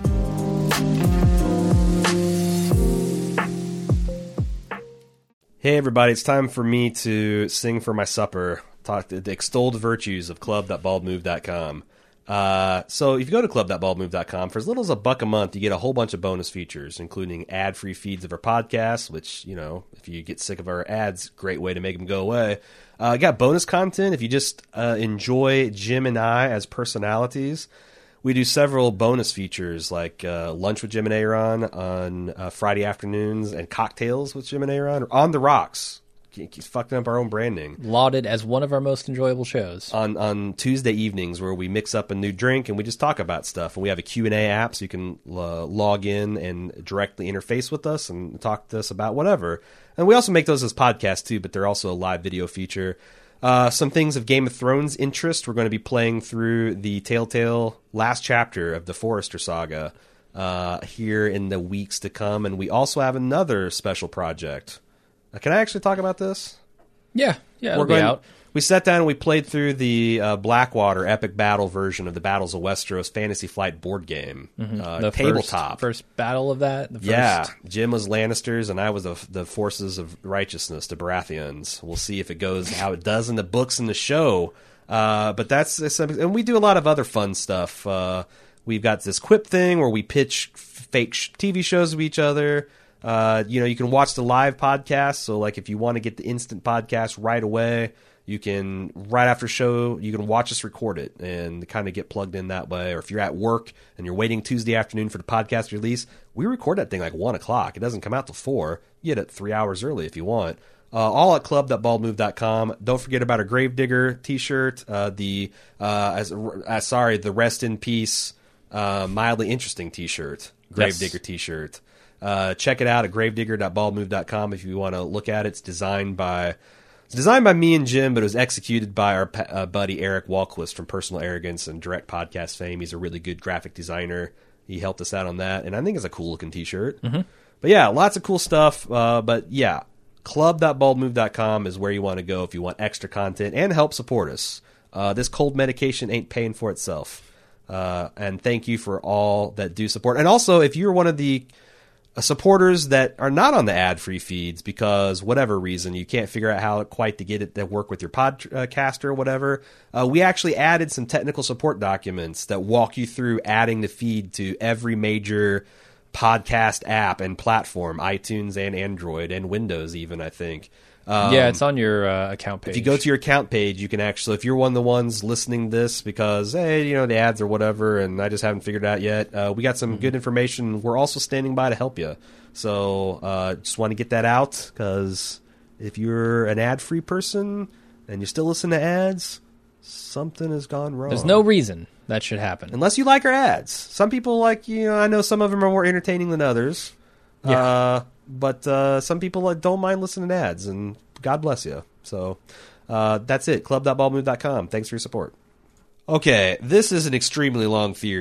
Speaker 1: Hey everybody, it's time for me to sing for my supper, talk the extolled virtues of club dot bald move dot com. Uh, so if you go to club dot bald move dot com, for as little as a buck a month, you get a whole bunch of bonus features, including ad-free feeds of our podcasts, which, you know, if you get sick of our ads, great way to make them go away. Uh, got bonus content if you just uh, enjoy Jim and I as personalities. We do several bonus features like uh, Lunch with Jim and Aaron on uh, Friday afternoons and Cocktails with Jim and Aaron, or On the Rocks. Keeps fucking up our own branding.
Speaker 2: Lauded as one of our most enjoyable shows.
Speaker 1: On on Tuesday evenings, where we mix up a new drink and we just talk about stuff. And we have a Q and A app so you can uh, log in and directly interface with us and talk to us about whatever. And we also make those as podcasts too, but they're also a live video feature. Uh, some things of Game of Thrones interest. We're going to be playing through the Telltale last chapter of the Forrester saga uh, here in the weeks to come. And we also have another special project. Uh, can I actually talk about this?
Speaker 2: Yeah, yeah, it'll
Speaker 1: We're
Speaker 2: be
Speaker 1: going,
Speaker 2: out.
Speaker 1: We sat down and we played through the uh, Blackwater epic battle version of the Battles of Westeros Fantasy Flight board game.
Speaker 2: Mm-hmm.
Speaker 1: Uh,
Speaker 2: the
Speaker 1: tabletop.
Speaker 2: First, first battle of that? The first...
Speaker 1: Yeah. Jim was Lannisters and I was the, the forces of righteousness, the Baratheons. We'll see if it goes how it does in the books and the show. Uh, but that's, and we do a lot of other fun stuff. Uh, we've got this Quip thing where we pitch fake T V shows of each other. Uh, you know, you can watch the live podcast. So, like, if you want to get the instant podcast right away, you can, right after show, you can watch us record it and kind of get plugged in that way. Or if you're at work and you're waiting Tuesday afternoon for the podcast release, we record that thing like one o'clock. It doesn't come out till four. You get it three hours early if you want. Uh, all at club dot bald move dot com. Don't forget about our Gravedigger t-shirt. Uh, the, uh, as, uh, sorry, the Rest in Peace, uh, Mildly Interesting t-shirt. Gravedigger
Speaker 2: Yes.
Speaker 1: t-shirt. Uh, check it out at gravedigger dot bald move dot com if you want to look at it. It's designed by it's designed by me and Jim, but it was executed by our uh, buddy Eric Walquist from Personal Arrogance and Direct Podcast fame. He's a really good graphic designer. He helped us out on that, and I think it's a cool looking t-shirt. Mm-hmm. But yeah, lots of cool stuff. Uh, but yeah, club dot bald move dot com is where you want to go if you want extra content and help support us. Uh, this cold medication ain't paying for itself. Uh, and thank you for all that do support. And also, if you're one of the supporters that are not on the ad-free feeds because whatever reason you can't figure out how quite to get it to work with your podcast or whatever, uh, we actually added some technical support documents that walk you through adding the feed to every major podcast app and platform, iTunes and Android and Windows even, I think. Um,
Speaker 2: yeah, it's on your uh, account page.
Speaker 1: If you go to your account page, you can actually, if you're one of the ones listening to this because, hey, you know, the ads or whatever, and I just haven't figured it out yet, uh, we got some mm-hmm. good information. We're also standing by to help you. So uh, just want to get that out because if you're an ad-free person and you still listen to ads, something has gone wrong.
Speaker 2: There's no reason that should happen.
Speaker 1: Unless you like our ads. Some people like, you know, I know some of them are more entertaining than others.
Speaker 2: Yeah.
Speaker 1: Uh, but uh, some people don't mind listening to ads, and God bless you. So uh, that's it. club dot bald move dot com. Thanks for your support. Okay, this is an extremely long theory.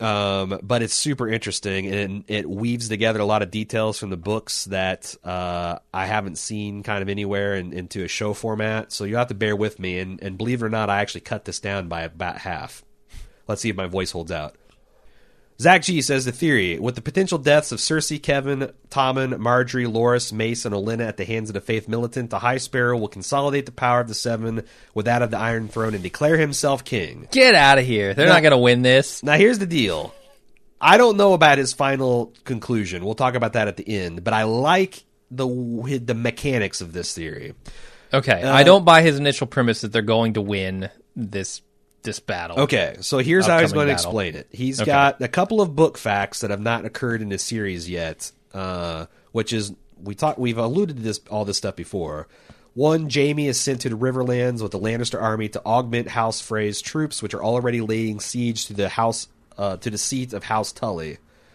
Speaker 1: Um, but it's super interesting, and it weaves together a lot of details from the books that uh, I haven't seen kind of anywhere in, into a show format. So you have to bear with me, and, and believe it or not, I actually cut this down by about half. Let's see if my voice holds out. Zach G says the theory: with the potential deaths of Cersei, Kevin, Tommen, Marjorie, Loras, Mace, and Olenna at the hands of the Faith Militant, the High Sparrow will consolidate the power of the Seven with that of the Iron Throne and declare himself king.
Speaker 2: Get out of here. They're
Speaker 1: No.
Speaker 2: not going to win this.
Speaker 1: Now, here's the deal. I don't know about his final conclusion. We'll talk about that at the end. But I like the the mechanics of this theory.
Speaker 2: Okay.
Speaker 1: Uh,
Speaker 2: I don't buy his initial premise that they're going to win this this battle.
Speaker 1: Okay, so here's how he's
Speaker 2: Upcoming
Speaker 1: going to
Speaker 2: battle.
Speaker 1: explain it. He's
Speaker 2: Okay.
Speaker 1: got a couple of book facts that have not occurred in this series yet, uh, which is we talk, we've alluded to this all this stuff before. One, Jaime is sent to the Riverlands with the Lannister army to augment House Frey's troops, which are already laying siege to the house uh, to the seat of House Tully.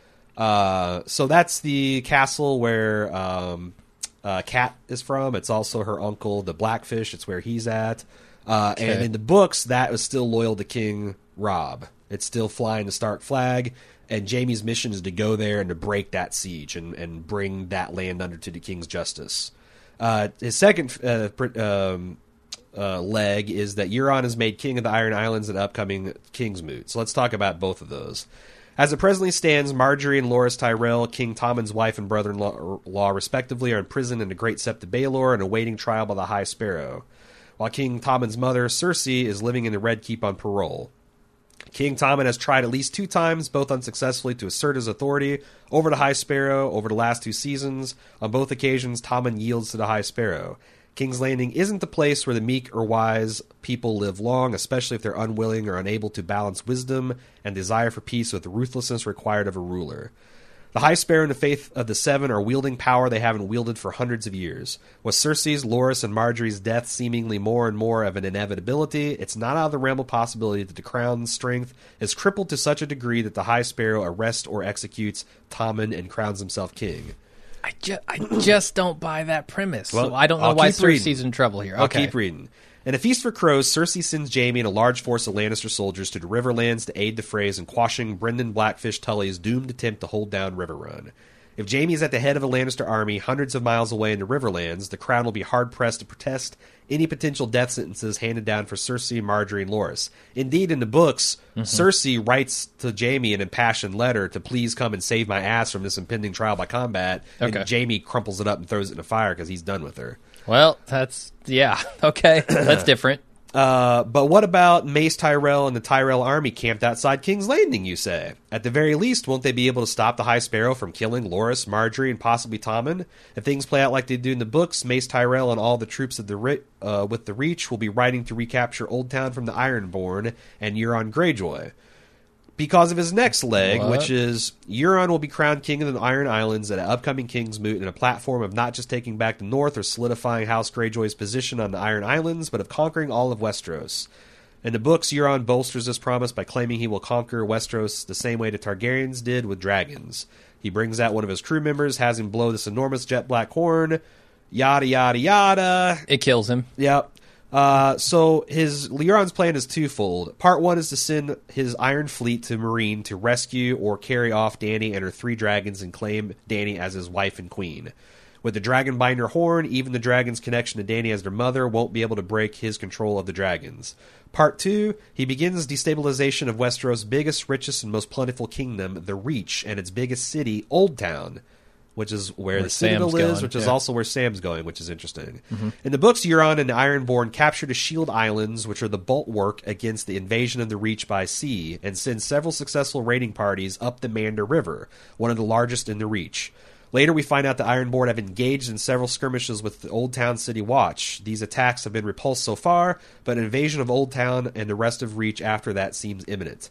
Speaker 1: Uh, so that's the castle where um, uh, Kat is from. It's also her uncle, the Blackfish. It's where he's at. Uh, And
Speaker 2: Okay.
Speaker 1: in the books, that was still loyal to King Robb. It's still flying the Stark flag. And Jaime's mission is to go there and to break that siege and, and bring that land under to the King's justice. Uh, his second uh, pr- um, uh, leg is that Euron is made king of the Iron Islands in the upcoming King's Moot. So let's talk about both of those. As it presently stands, Marjorie and Loras Tyrell, King Tommen's wife and brother-in-law respectively, are in prison in the Great Sept of Baelor and awaiting trial by the High Sparrow, while King Tommen's mother, Cersei, is living in the Red Keep on parole. King Tommen has tried at least two times, both unsuccessfully, to assert his authority over the High Sparrow over the last two seasons. On both occasions, Tommen yields to the High Sparrow. King's Landing isn't the place where the meek or wise people live long, especially if they're unwilling or unable to balance wisdom and desire for peace with the ruthlessness required of a ruler. The High Sparrow and the Faith of the Seven are wielding power they haven't wielded for hundreds of years. With Cersei's, Loras, and Marjorie's death seemingly more and more of an inevitability, it's not out of the realm of possibility that the Crown's strength is crippled to such a degree that the High Sparrow arrests or executes Tommen and crowns himself king.
Speaker 2: I, ju- I just don't buy that premise.
Speaker 1: Well,
Speaker 2: so I don't know
Speaker 1: I'll
Speaker 2: why
Speaker 1: keep reading.
Speaker 2: Cersei's in trouble here.
Speaker 1: I'll
Speaker 2: Okay.
Speaker 1: keep reading. In A Feast for Crows, Cersei sends Jaime and a large force of Lannister soldiers to the Riverlands to aid the Freys in quashing Brynden Blackfish Tully's doomed attempt to hold down Riverrun. If Jaime is at the head of a Lannister army hundreds of miles away in the Riverlands, the Crown will be hard-pressed to protest any potential death sentences handed down for Cersei, Marjorie, and Loras. Indeed, in the books,
Speaker 2: Mm-hmm.
Speaker 1: Cersei writes to Jaime an impassioned letter to please come and save my ass from this impending trial by combat,
Speaker 2: Okay.
Speaker 1: and Jaime crumples it up and throws it in a fire because he's done with her.
Speaker 2: Well, that's, yeah. Okay. That's different.
Speaker 1: Uh, but what about Mace Tyrell and the Tyrell army camped outside King's Landing, you say? At the very least, won't they be able to stop the High Sparrow from killing Loras, Marjorie, and possibly Tommen? If things play out like they do in the books, Mace Tyrell and all the troops of the Re- uh, with the Reach will be riding to recapture Old Town from the Ironborn and Euron Greyjoy. Because of his next leg,
Speaker 2: What?
Speaker 1: which is Euron will be crowned king of the Iron Islands at an upcoming King's Moot in a platform of not just taking back the North or solidifying House Greyjoy's position on the Iron Islands, but of conquering all of Westeros. In the books, Euron bolsters this promise by claiming he will conquer Westeros the same way the Targaryens did with dragons. He brings out one of his crew members, has him blow this enormous jet black horn, yada yada yada.
Speaker 2: It kills him.
Speaker 1: Yep. Uh, so his Euron's plan is twofold. Part one is to send his Iron Fleet to Meereen to rescue or carry off Dany and her three dragons and claim Dany as his wife and queen. With the Dragonbinder horn, even the dragon's connection to Dany as their mother won't be able to break his control of the dragons. Part two, he begins destabilization of Westeros' biggest, richest, and most plentiful kingdom, the Reach, and its biggest city, Old Town, which is where,
Speaker 2: Where
Speaker 1: the Citadel
Speaker 2: Sam's
Speaker 1: is,
Speaker 2: going,
Speaker 1: which is
Speaker 2: yeah.
Speaker 1: also where Sam's going, which is interesting. In the books, Euron and the Ironborn capture the Shield Islands, which are the bulwark against the invasion of the Reach by sea, and send several successful raiding parties up the Mander River, one of the largest in the Reach. Later, we find out the Ironborn have engaged in several skirmishes with the Old Town City Watch. These attacks have been repulsed so far, but an invasion of Old Town and the rest of Reach after that seems imminent.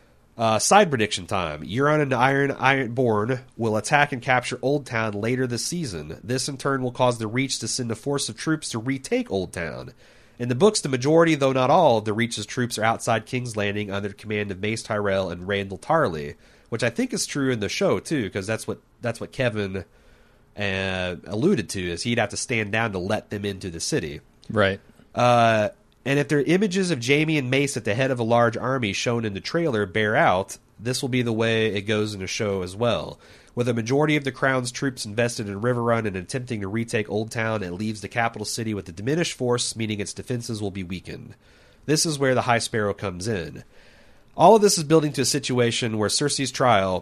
Speaker 1: Uh, side prediction time. Euron and the Iron Ironborn will attack and capture Old Town later this season. This in turn will cause the Reach to send a force of troops to retake Old Town. In the books, the majority, though not all, of the Reach's troops are outside King's Landing under the command of Mace Tyrell and Randall Tarley, which I think is true in the show too, because that's what that's what Kevin uh, alluded to, is he'd have to stand down to let them into the city.
Speaker 2: Right.
Speaker 1: Uh, And if their images of Jaime and Mace at the head of a large army shown in the trailer bear out, this will be the way it goes in the show as well. With a majority of the Crown's troops invested in River Run and attempting to retake Old Town, it leaves the capital city with a diminished force, meaning its defenses will be weakened. This is where the High Sparrow comes in. All of this is building to a situation where Cersei's trial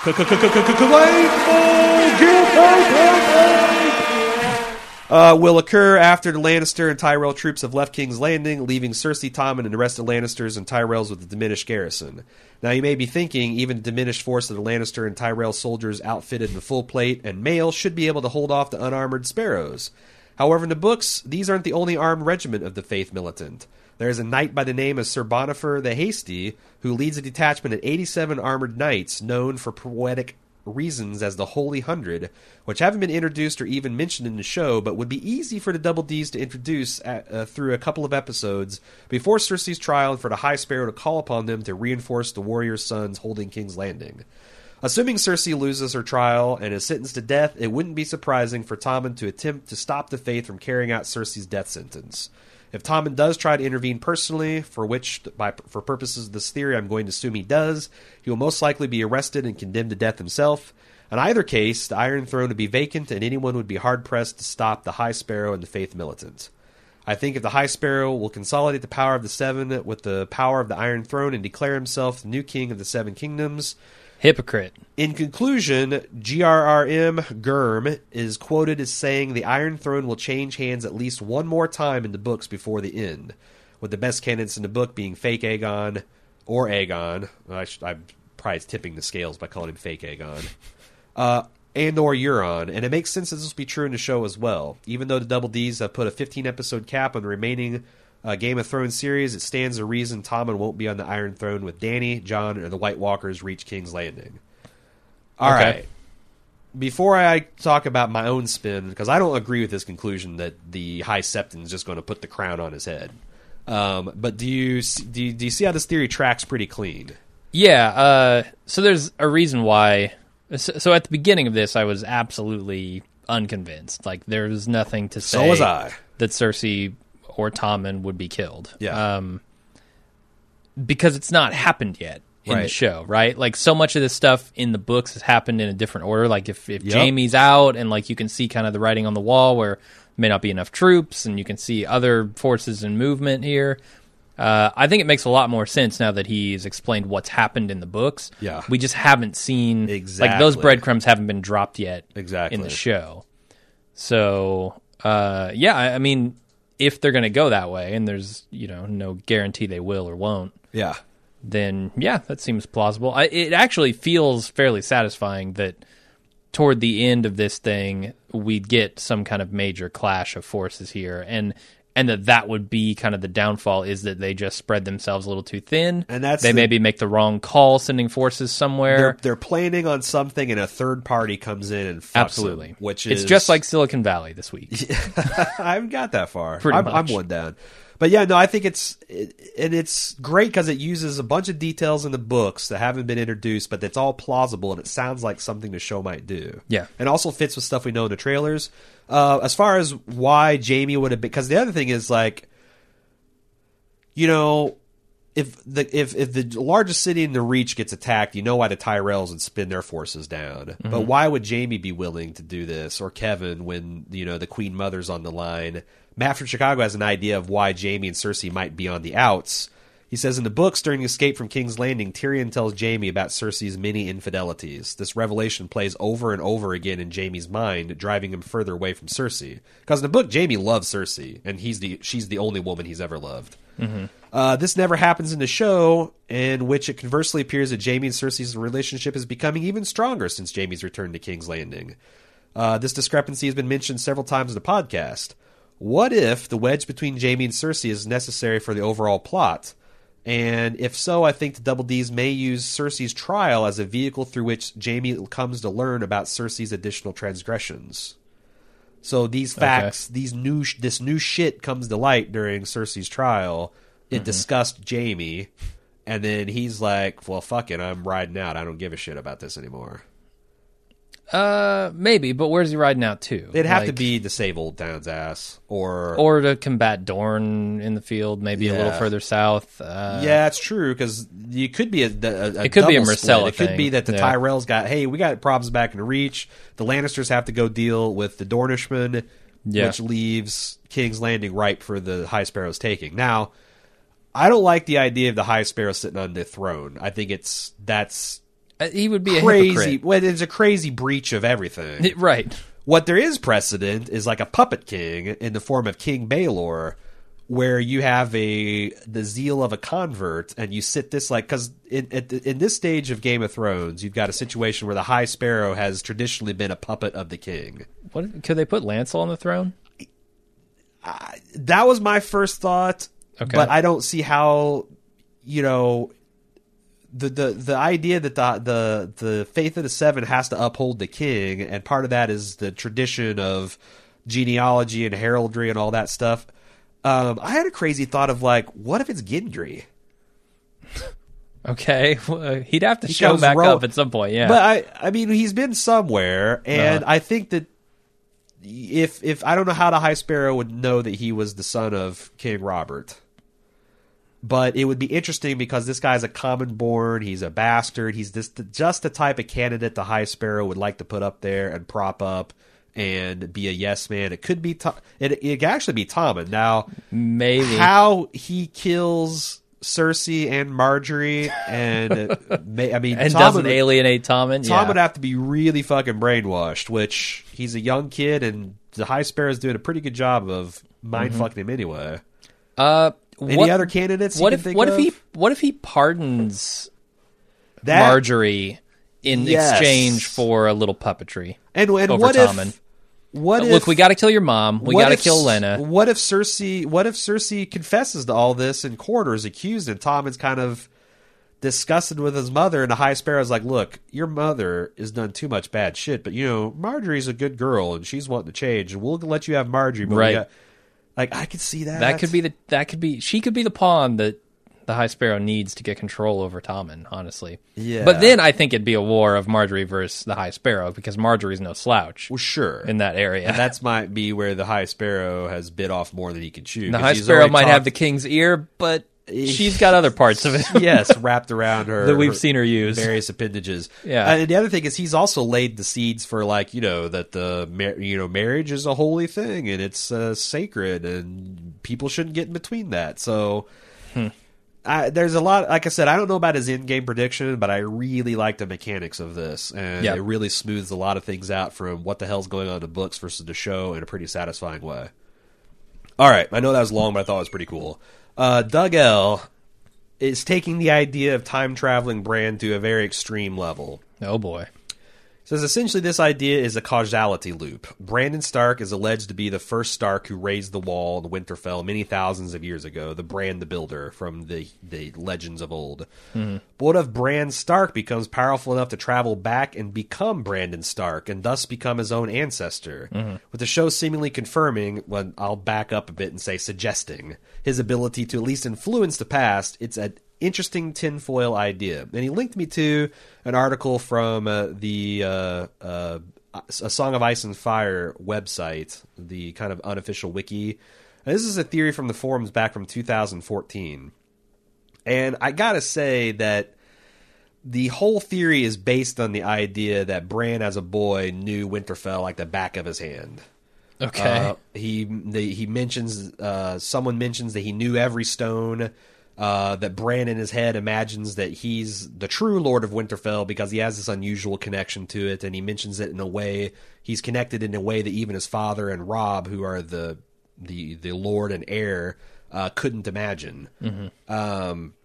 Speaker 1: Uh, will occur after the Lannister and Tyrell troops have left King's Landing, leaving Cersei, Tommen, and the rest of the Lannisters and Tyrells with a diminished garrison. Now you may be thinking, even the diminished force of the Lannister and Tyrell soldiers outfitted in full plate and mail should be able to hold off the unarmored Sparrows. However, in the books, these aren't the only armed regiment of the Faith Militant. There is a knight by the name of Sir Bonifer the Hasty, who leads a detachment of eighty-seven armored knights known for poetic reasons as the Holy Hundred, which haven't been introduced or even mentioned in the show, but would be easy for the Double Ds to introduce at, uh, through a couple of episodes before Cersei's trial and for the High Sparrow to call upon them to reinforce the warrior sons holding King's Landing. Assuming Cersei loses her trial and is sentenced to death, it wouldn't be surprising for Tommen to attempt to stop the Faith from carrying out Cersei's death sentence. If Tommen does try to intervene personally, for which, by, for purposes of this theory, I'm going to assume he does, he will most likely be arrested and condemned to death himself. In either case, the Iron Throne would be vacant, and anyone would be hard-pressed to stop the High Sparrow and the Faith Militant. I think if the High Sparrow will consolidate the power of the Seven with the power of the Iron Throne and declare himself the new king of the Seven Kingdoms.
Speaker 2: Hypocrite.
Speaker 1: In conclusion, G R R M Gurm is quoted as saying the Iron Throne will change hands at least one more time in the books before the end, with the best candidates in the book being fake Aegon or Aegon. I should, I'm probably tipping the scales by calling him fake Aegon. Uh, and or Euron, and it makes sense that this will be true in the show as well. Even though the Double Ds have put a fifteen-episode cap on the remaining uh, Game of Thrones series, it stands to reason Tommen won't be on the Iron Throne with Dany, Jon, or the White Walkers reach King's Landing. All
Speaker 2: Okay.
Speaker 1: right. Before I talk about my own spin, because I don't agree with this conclusion that the High Septon is just going to put the crown on his head. Um, but do you, do you do you see how this theory tracks pretty clean?
Speaker 2: Yeah, uh, so there's a reason why. So, so at the beginning of this, I was absolutely unconvinced. Like, there was nothing to say
Speaker 1: So was I.
Speaker 2: that Cersei or Tommen would be killed.
Speaker 1: Yeah.
Speaker 2: Um, because it's not happened yet in the
Speaker 1: Right.
Speaker 2: show, right? Like, so much of this stuff in the books has happened in a different order. Like, if, if
Speaker 1: Yep.
Speaker 2: Jaime's out and, like, you can see kind of the writing on the wall where may not be enough troops and you can see other forces in movement here. Uh, I think it makes a lot more sense now that he's explained what's happened in the books.
Speaker 1: Yeah.
Speaker 2: We just haven't seen...
Speaker 1: Exactly.
Speaker 2: Like, those breadcrumbs haven't been dropped yet
Speaker 1: Exactly.
Speaker 2: in the show. So, uh, yeah, I, I mean, if they're going to go that way, and there's, you know, no guarantee they will or won't,
Speaker 1: Yeah.
Speaker 2: then, yeah, that seems plausible. I, it actually feels fairly satisfying that toward the end of this thing, we'd get some kind of major clash of forces here, and and that that would be kind of the downfall, is that they just spread themselves a little too thin.
Speaker 1: And that's
Speaker 2: they
Speaker 1: the-
Speaker 2: maybe make the wrong call sesending forces somewhere.
Speaker 1: They're, they're planning on something, and a third party comes in and fucks
Speaker 2: Absolutely.
Speaker 1: them, which
Speaker 2: it's
Speaker 1: is
Speaker 2: just like Silicon Valley this week.
Speaker 1: I haven't got that far.
Speaker 2: Pretty
Speaker 1: I'm,
Speaker 2: much.
Speaker 1: I'm one down. But yeah, no, I think it's it, and it's great because it uses a bunch of details in the books that haven't been introduced, but it's all plausible and it sounds like something the show might do.
Speaker 2: Yeah.
Speaker 1: and also fits with stuff we know in the trailers. Uh, as far as why Jaime would have been, because the other thing is like, you know, if the if if the largest city in the Reach gets attacked, you know why the Tyrells would spin their forces down.
Speaker 2: Mm-hmm.
Speaker 1: But why would Jaime be willing to do this, or Kevin, when you know the Queen Mother's on the line? Matt from Chicago has an idea of why Jaime and Cersei might be on the outs. He says in the books, during the escape from King's Landing, Tyrion tells Jaime about Cersei's many infidelities. This revelation plays over and over again in Jaime's mind, driving him further away from Cersei. Because in the book, Jaime loves Cersei, and he's the she's the only woman he's ever loved.
Speaker 2: Mm-hmm.
Speaker 1: Uh, this never happens in the show, in which it conversely appears that Jaime and Cersei's relationship is becoming even stronger since Jaime's return to King's Landing. Uh, this discrepancy has been mentioned several times in the podcast. What if the wedge between Jaime and Cersei is necessary for the overall plot? And if so, I think the Double Ds may use Cersei's trial as a vehicle through which Jaime comes to learn about Cersei's additional transgressions. So these facts, okay. these new, sh- this new shit comes to light during Cersei's trial. It mm-hmm. discussed Jaime, and then he's like, "Well, fuck it, I'm riding out. I don't give a shit about this anymore."
Speaker 2: Uh, maybe, but where's he riding out to?
Speaker 1: It'd have to
Speaker 2: Like-
Speaker 1: be to save Old Town's ass, or
Speaker 2: or to combat Dorne in the field, maybe a little
Speaker 1: Yeah.
Speaker 2: further south. Uh,
Speaker 1: yeah, it's true because you could be a, a, a
Speaker 2: It could be a
Speaker 1: double
Speaker 2: Myrcella
Speaker 1: split. It could
Speaker 2: thing.
Speaker 1: be that the
Speaker 2: Yeah.
Speaker 1: Tyrells got hey, we got problems back in Reach. The Lannisters have to go deal with the Dornishmen,
Speaker 2: Yeah.
Speaker 1: which leaves King's Landing ripe for the High Sparrow's taking. Now, I don't like the idea of the High Sparrow sitting on the throne. I think it's that's
Speaker 2: Uh, he would be a
Speaker 1: crazy.
Speaker 2: hypocrite.
Speaker 1: Well, it's a crazy breach of everything.
Speaker 2: Right.
Speaker 1: What there is precedent is like a puppet king in the form of King Baelor, where you have a the zeal of a convert, and you sit this like because in at the, in this stage of Game of Thrones, you've got a situation where the High Sparrow has traditionally been a puppet of the king.
Speaker 2: What could they put Lancel on the throne?
Speaker 1: That was my first thought,
Speaker 2: Okay.
Speaker 1: but I don't see how you know. The, the the idea that the, the the Faith of the Seven has to uphold the king, and part of that is the tradition of genealogy and heraldry and all that stuff. Um, I had a crazy thought of like, what if it's Gendry?
Speaker 2: Okay, well, he'd have to show
Speaker 1: Because
Speaker 2: back
Speaker 1: Ro-
Speaker 2: up at some point. Yeah,
Speaker 1: But I I mean he's been somewhere, and
Speaker 2: Uh-huh.
Speaker 1: I think that if if I don't know how the High Sparrow would know that he was the son of King Robert. But it would be interesting because this guy's a common born. He's a bastard. He's this, just the type of candidate the High Sparrow would like to put up there and prop up and be a yes man. It could be To- it. It could actually be Tommen. Now,
Speaker 2: maybe.
Speaker 1: how he kills Cersei and Marjorie and may, I mean,
Speaker 2: and
Speaker 1: Tommen
Speaker 2: doesn't
Speaker 1: would-
Speaker 2: alienate Tommen.
Speaker 1: Tom
Speaker 2: Yeah.
Speaker 1: would have to be really fucking brainwashed. Which he's a young kid, and the High Sparrow's doing a pretty good job of mind fucking him anyway.
Speaker 2: uh,
Speaker 1: Any
Speaker 2: what,
Speaker 1: other candidates?
Speaker 2: What
Speaker 1: you
Speaker 2: if
Speaker 1: can think
Speaker 2: what
Speaker 1: of?
Speaker 2: if he what if he pardons
Speaker 1: That-
Speaker 2: Marjorie in
Speaker 1: Yes.
Speaker 2: exchange for a little puppetry?
Speaker 1: And, and
Speaker 2: over
Speaker 1: what
Speaker 2: Tommen?
Speaker 1: if? What
Speaker 2: Uh,
Speaker 1: if?
Speaker 2: Look, we got to kill your mom. We
Speaker 1: what
Speaker 2: got to
Speaker 1: if-
Speaker 2: kill Lena.
Speaker 1: What if Cersei? What if Cersei confesses to all this in court or is accused, and Tommen's kind of disgusted with his mother, and the High Sparrow's like, "Look, your mother has done too much bad shit, but you know Marjorie's a good girl, and she's wanting to change, and we'll let you have Marjorie." But we
Speaker 2: Right.
Speaker 1: got-" Like I could see that.
Speaker 2: That could be the that could be she could be the pawn that the High Sparrow needs to get control over Tommen, honestly.
Speaker 1: Yeah.
Speaker 2: But then I think it'd be a war of Marjorie versus the High Sparrow because Marjorie's no slouch
Speaker 1: well, sure.
Speaker 2: in that area.
Speaker 1: And that's might be where the High Sparrow has bit off more than he can chew.
Speaker 2: the
Speaker 1: 'cause
Speaker 2: High
Speaker 1: she's
Speaker 2: Sparrow
Speaker 1: already
Speaker 2: might have the
Speaker 1: talked-
Speaker 2: king's ear, but she's got other parts of it.
Speaker 1: yes, wrapped around her
Speaker 2: that we've
Speaker 1: her
Speaker 2: seen her use.
Speaker 1: various appendages.
Speaker 2: Yeah.
Speaker 1: Uh, and the other thing is he's also laid the seeds for like you know that the mar- you know marriage is a holy thing and it's uh, sacred and people shouldn't get in between that. So.
Speaker 2: Hmm.
Speaker 1: I, there's a lot. Like I said, I don't know about his in-game prediction, but I really like the mechanics of this, and
Speaker 2: Yep.
Speaker 1: it really smooths a lot of things out from what the hell's going on in the books versus the show in a pretty satisfying way. All right, I know that was long, but I thought it was pretty cool. Uh, Doug L. is taking the idea of time traveling Bran to a very extreme level.
Speaker 2: Oh boy.
Speaker 1: Says essentially this idea is a causality loop. Brandon Stark is alleged to be the first Stark who raised the wall in Winterfell many thousands of years ago, the Bran the Builder from the, the legends of old. Mm-hmm. But what if Bran Stark becomes powerful enough to travel back and become Brandon Stark and thus become his own ancestor? Mm-hmm. With the show seemingly confirming, well, I'll back up a bit and say suggesting, his ability to at least influence the past, it's an interesting tinfoil idea. And he linked me to an article from uh, the uh, uh, A Song of Ice and Fire website, the kind of unofficial wiki. And this is a theory from the forums back from two thousand fourteen. And I gotta say that the whole theory is based on the idea that Bran as a boy knew Winterfell like the back of his hand.
Speaker 2: Okay.
Speaker 1: Uh, he the, he mentions uh, someone mentions that he knew every stone. Uh, that Bran in his head imagines that he's the true Lord of Winterfell because he has this unusual connection to it, and he mentions it in a way he's connected in a way that even his father and Robb, who are the the the Lord and heir, uh, couldn't imagine. Mm-hmm. Um,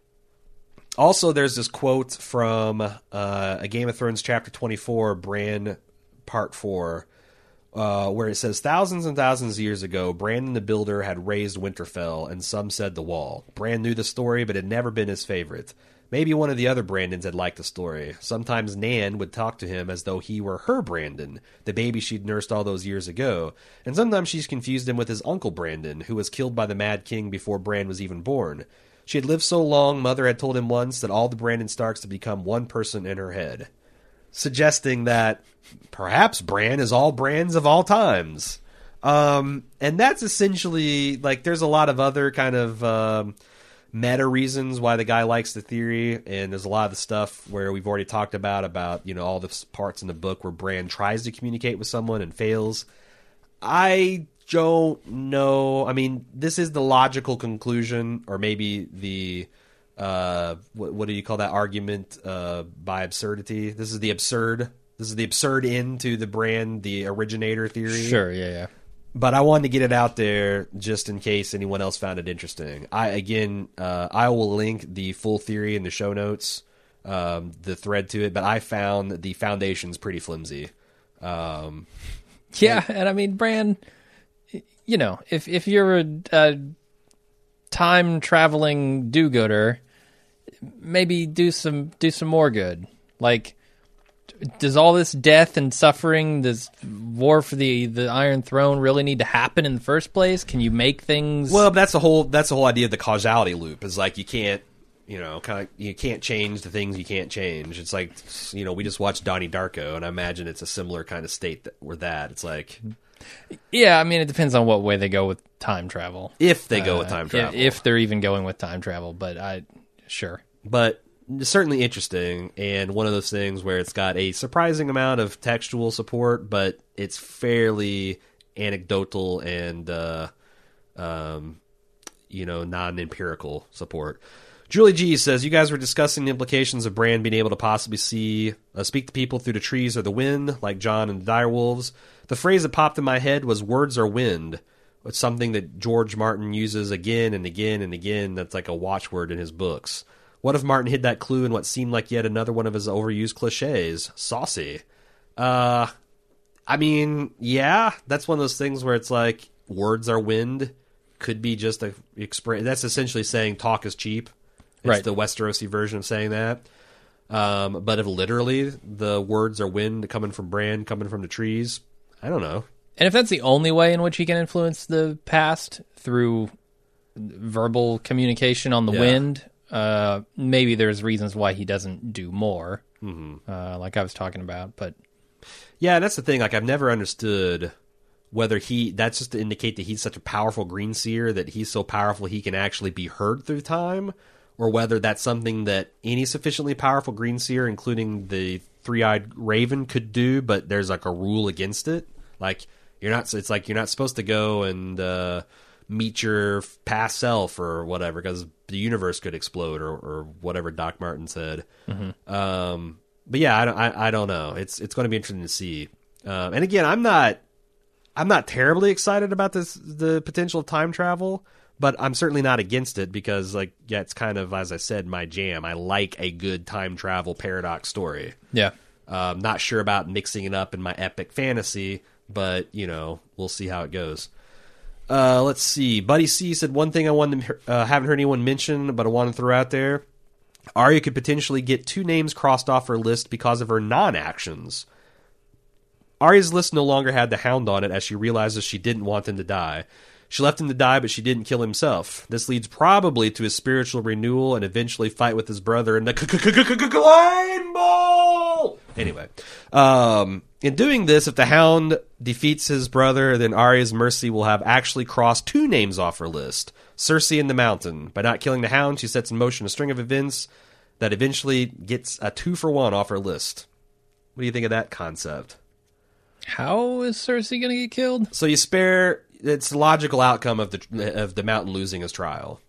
Speaker 1: also, there's this quote from uh, a Game of Thrones chapter twenty-four, Bran part four. Uh, where it says, thousands and thousands of years ago, Brandon the Builder had raised Winterfell, and some said the wall. Bran knew the story, but had never been his favorite. Maybe one of the other Brandons had liked the story. Sometimes Nan would talk to him as though he were her Brandon, the baby she'd nursed all those years ago. And sometimes she's confused him with his uncle Brandon, who was killed by the Mad King before Bran was even born. She had lived so long, Mother had told him once that all the Brandon Starks had become one person in her head. suggesting that perhaps Bran is all Brans of all times. Um, and that's essentially, like, there's a lot of other kind of um, meta reasons why the guy likes the theory, and there's a lot of the stuff where we've already talked about, about, you know, all the parts in the book where Bran tries to communicate with someone and fails. I don't know. I mean, this is the logical conclusion, or maybe the, uh, what, what do you call that argument, uh, by absurdity? This is the absurd, this is the absurd end to the Bran, the originator theory.
Speaker 2: Sure, yeah, yeah.
Speaker 1: But I wanted to get it out there just in case anyone else found it interesting. I again, uh, I will link the full theory in the show notes, um, the thread to it. But I found the foundation's pretty flimsy. Um,
Speaker 2: yeah, and, and I mean, Bran, you know, if if you're a, a time traveling do-gooder, maybe do some do some more good. Like, does all this death and suffering, this war for the, the Iron Throne, really need to happen in the first place? Can you make things?
Speaker 1: Well, that's the whole that's the whole idea of the causality loop. Is like you can't, you know, kind of you can't change the things you can't change. It's like, you know, we just watched Donnie Darko, and I imagine it's a similar kind of state that we're that. It's like,
Speaker 2: yeah, I mean, it depends on what way they go with time travel.
Speaker 1: If they go
Speaker 2: uh,
Speaker 1: with time travel,
Speaker 2: if, if they're even going with time travel, but I sure,
Speaker 1: but. Certainly interesting, and one of those things where it's got a surprising amount of textual support, but it's fairly anecdotal and, uh, um, you know, non-empirical support. Julie G says, you guys were discussing the implications of Bran being able to possibly see, uh, speak to people through the trees or the wind, like Jon and the direwolves. The phrase that popped in my head was words are wind. It's something that George Martin uses again and again and again. That's like a watchword in his books. What if Martin hid that clue in what seemed like yet another one of his overused cliches? Saucy. Uh, I mean, yeah, that's one of those things where it's like, words are wind. Could be just a express. That's essentially saying talk is cheap. It's
Speaker 2: right.
Speaker 1: The Westerosi version of saying that. Um, but if literally the words are wind coming from Bran, coming from the trees, I don't know.
Speaker 2: And if that's the only way in which he can influence the past, through verbal communication on the
Speaker 1: Yeah.
Speaker 2: wind... Uh, maybe there's reasons why he doesn't do more,
Speaker 1: Mm-hmm.
Speaker 2: uh, like I was talking about. But
Speaker 1: yeah, that's the thing. Like, I've never understood whether he, that's just to indicate that he's such a powerful green seer that he's so powerful he can actually be heard through time, or whether that's something that any sufficiently powerful green seer, including the three-eyed raven, could do, but there's like a rule against it. Like, you're not, it's like you're not supposed to go and, uh, meet your past self or whatever, because the universe could explode, or, or whatever Doc Martin said. Mm-hmm. Um, but yeah, I don't, I, I don't know. It's it's going to be interesting to see. Um, and again, I'm not I'm not terribly excited about this the potential of time travel, but I'm certainly not against it because, like, yeah, it's kind of, as I said, my jam. I like a good time travel paradox story.
Speaker 2: yeah,
Speaker 1: Um, not sure about mixing it up in my epic fantasy, but you know, we'll see how it goes. Uh, let's see. Buddy C said one thing I wanted to, uh, haven't heard anyone mention, but I want to throw out there. Arya could potentially get two names crossed off her list because of her non-actions. Arya's list no longer had the Hound on it as she realizes she didn't want him to die. She left him to die, but she didn't kill himself. This leads probably to his spiritual renewal and eventually fight with his brother in the Cline Bowl! Anyway, um, in doing this, if the Hound defeats his brother, then Arya's mercy will have actually crossed two names off her list. Cersei and the Mountain. By not killing the Hound, she sets in motion a string of events that eventually gets a two for one off her list. What do you think of that concept?
Speaker 2: how is Cersei going to get killed?
Speaker 1: So you spare... It's the logical outcome of the of the Mountain losing his trial.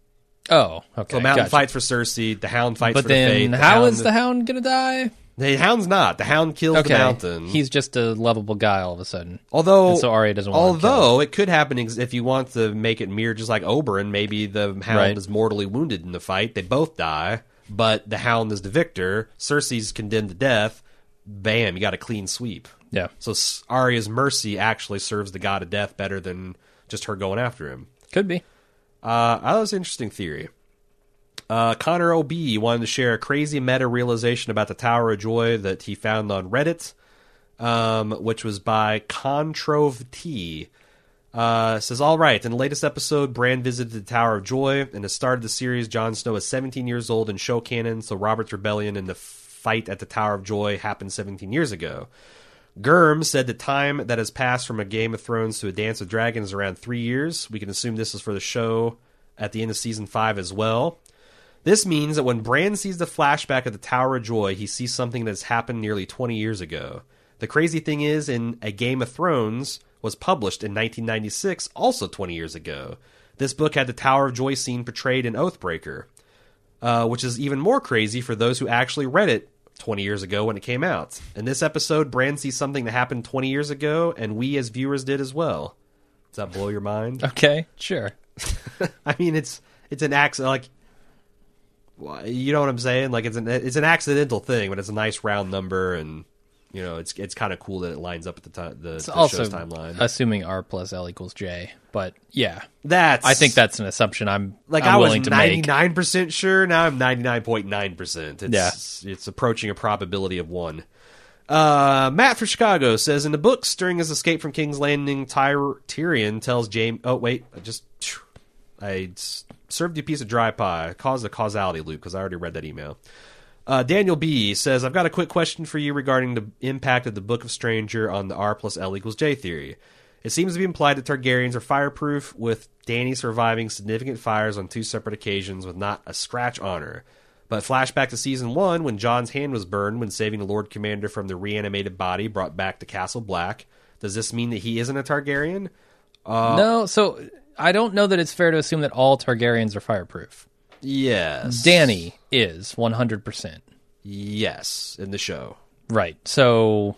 Speaker 2: Oh, okay.
Speaker 1: So Mountain
Speaker 2: gotcha.
Speaker 1: fights for Cersei, the Hound fights
Speaker 2: But
Speaker 1: for the Faith.
Speaker 2: then,
Speaker 1: the
Speaker 2: how
Speaker 1: Hound,
Speaker 2: is the Hound going to die?
Speaker 1: The Hound's not. The Hound kills
Speaker 2: Okay,
Speaker 1: the Mountain.
Speaker 2: he's just a lovable guy all of a sudden.
Speaker 1: although
Speaker 2: and so Arya doesn't want him killed.
Speaker 1: although it could happen ex- if you want to make it mirror just like Oberyn. Maybe the Hound
Speaker 2: Right.
Speaker 1: is mortally wounded in the fight. They both die, but the Hound is the victor. Cersei's condemned to death. Bam, you got a clean sweep.
Speaker 2: Yeah.
Speaker 1: So S- Arya's mercy actually serves the god of death better than just her going after him.
Speaker 2: Could be.
Speaker 1: Uh, that was an interesting theory. Uh, Connor O B wanted to share a crazy meta realization about the Tower of Joy that he found on Reddit, um, which was by Controve T. Uh, says, all right, in the latest episode, Bran visited the Tower of Joy, and at the start of the series, Jon Snow is seventeen years old in show canon, so Robert's Rebellion in the fight at the Tower of Joy happened seventeen years ago. Gurm said the time that has passed from a Game of Thrones to a Dance with Dragons is around three years. We can assume this is for the show at the end of season five as well. This means that when Bran sees the flashback of the Tower of Joy, he sees something that's happened nearly twenty years ago. The crazy thing is, in A Game of Thrones was published in nineteen ninety-six, also twenty years ago. This book had the Tower of Joy scene portrayed in Oathbreaker, uh, which is even more crazy for those who actually read it twenty years ago when it came out. In this episode, Bran sees something that happened twenty years ago, and we as viewers did as well. Does that blow your mind?
Speaker 2: Okay, sure.
Speaker 1: I mean, it's it's an accident, like, you know what I'm saying? Like, it's an it's an accidental thing, but it's a nice round number, and you know, it's it's kind of cool that it lines up at the time the,
Speaker 2: It's
Speaker 1: the
Speaker 2: also
Speaker 1: show's timeline.
Speaker 2: assuming R plus L equals J, but yeah,
Speaker 1: That's
Speaker 2: I think that's an assumption I'm
Speaker 1: like
Speaker 2: I'm
Speaker 1: I was
Speaker 2: willing to make.
Speaker 1: ninety-nine percent sure. Now I'm ninety-nine point nine percent. It's it's approaching a probability of one. Uh, Matt from Chicago says in the books during his escape from King's Landing, Tyr- Tyrion tells Jaime. Oh wait, I just I served you a piece of dry pie. Caused a causality loop because I already read that email. Uh, Daniel B. says, I've got a quick question for you regarding the impact of the Book of Stranger on the R plus L equals J theory. It seems to be implied that Targaryens are fireproof, with Dany surviving significant fires on two separate occasions with not a scratch on her. But flashback to Season one, when Jon's hand was burned when saving the Lord Commander from the reanimated body brought back to Castle Black. Does this mean that he isn't a Targaryen? Uh,
Speaker 2: no, so I don't know that it's fair to assume that all Targaryens are fireproof.
Speaker 1: Yes.
Speaker 2: Dany is one hundred percent.
Speaker 1: Yes, in the show.
Speaker 2: Right. So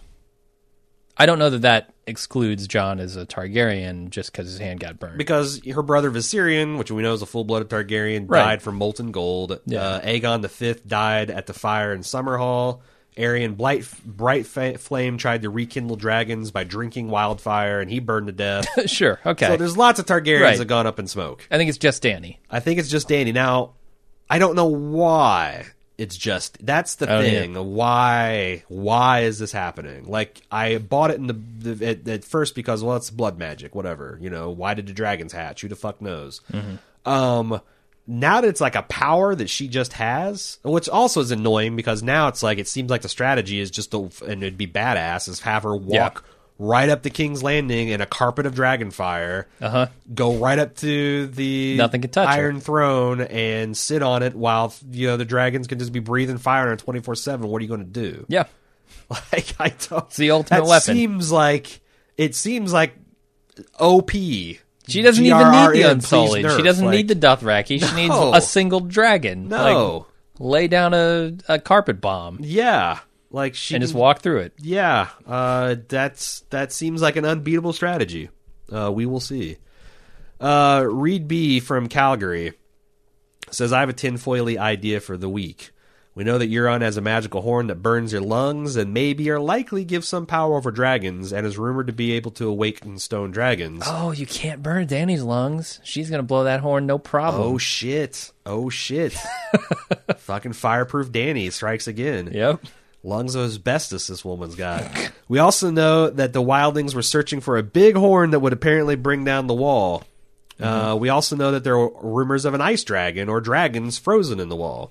Speaker 2: I don't know that that excludes Jon as a Targaryen just because his hand got burned.
Speaker 1: Because her brother Viserion, which we know is a full-blooded Targaryen,
Speaker 2: Right.
Speaker 1: died from molten gold.
Speaker 2: Yeah.
Speaker 1: Uh, Aegon the Fifth died at the fire in Summerhall. Aerion Blight, Bright Fa- Flame tried to rekindle dragons by drinking wildfire, and he burned to death.
Speaker 2: Sure, okay.
Speaker 1: So there's lots of Targaryens
Speaker 2: Right.
Speaker 1: that gone up in smoke.
Speaker 2: I think it's just Dany.
Speaker 1: I think it's just Dany. Now, I don't know why it's just... That's the
Speaker 2: Oh,
Speaker 1: thing. Why Why is this happening? Like, I bought it in the, the at, at first because, well, it's blood magic, whatever. You know, why did the dragons hatch? Who the fuck knows?
Speaker 2: Mm-hmm.
Speaker 1: Um... Now that it's like a power that she just has, which also is annoying because now it's like it seems like the strategy is just to, and it'd be badass, is have her walk
Speaker 2: Yeah.
Speaker 1: right up to King's Landing in a carpet of dragon fire,
Speaker 2: Uh-huh.
Speaker 1: go right up to the
Speaker 2: Nothing can touch her.
Speaker 1: Iron Throne and sit on it while you know the dragons can just be breathing fire on her twenty-four seven. What are you going to do?
Speaker 2: Yeah.
Speaker 1: Like I don't.
Speaker 2: It's the ultimate
Speaker 1: that
Speaker 2: weapon.
Speaker 1: Seems like it seems like O P.
Speaker 2: She doesn't even need the Unsullied. She doesn't
Speaker 1: like,
Speaker 2: need the Dothraki. She needs
Speaker 1: No.
Speaker 2: a single dragon.
Speaker 1: No.
Speaker 2: Like, lay down a, a carpet bomb
Speaker 1: Yeah, like she
Speaker 2: and just
Speaker 1: can-
Speaker 2: walk through it.
Speaker 1: Yeah, uh, that's that seems like an unbeatable strategy. Uh, we will see. Uh, Reed B from Calgary says, "I have a tinfoily idea for the week. We know that Euron has a magical horn that burns your lungs and maybe or likely gives some power over dragons, and is rumored to be able to awaken stone dragons."
Speaker 2: Oh, you can't burn Dany's lungs. She's going to blow that horn no problem.
Speaker 1: Oh shit! Oh shit! Fucking fireproof Dany strikes again.
Speaker 2: Yep.
Speaker 1: Lungs of asbestos this woman's got. We also know that the wildlings were searching for a big horn that would apparently bring down the wall.
Speaker 2: Mm-hmm.
Speaker 1: Uh, we also know that there were rumors of an ice dragon or dragons frozen in the wall.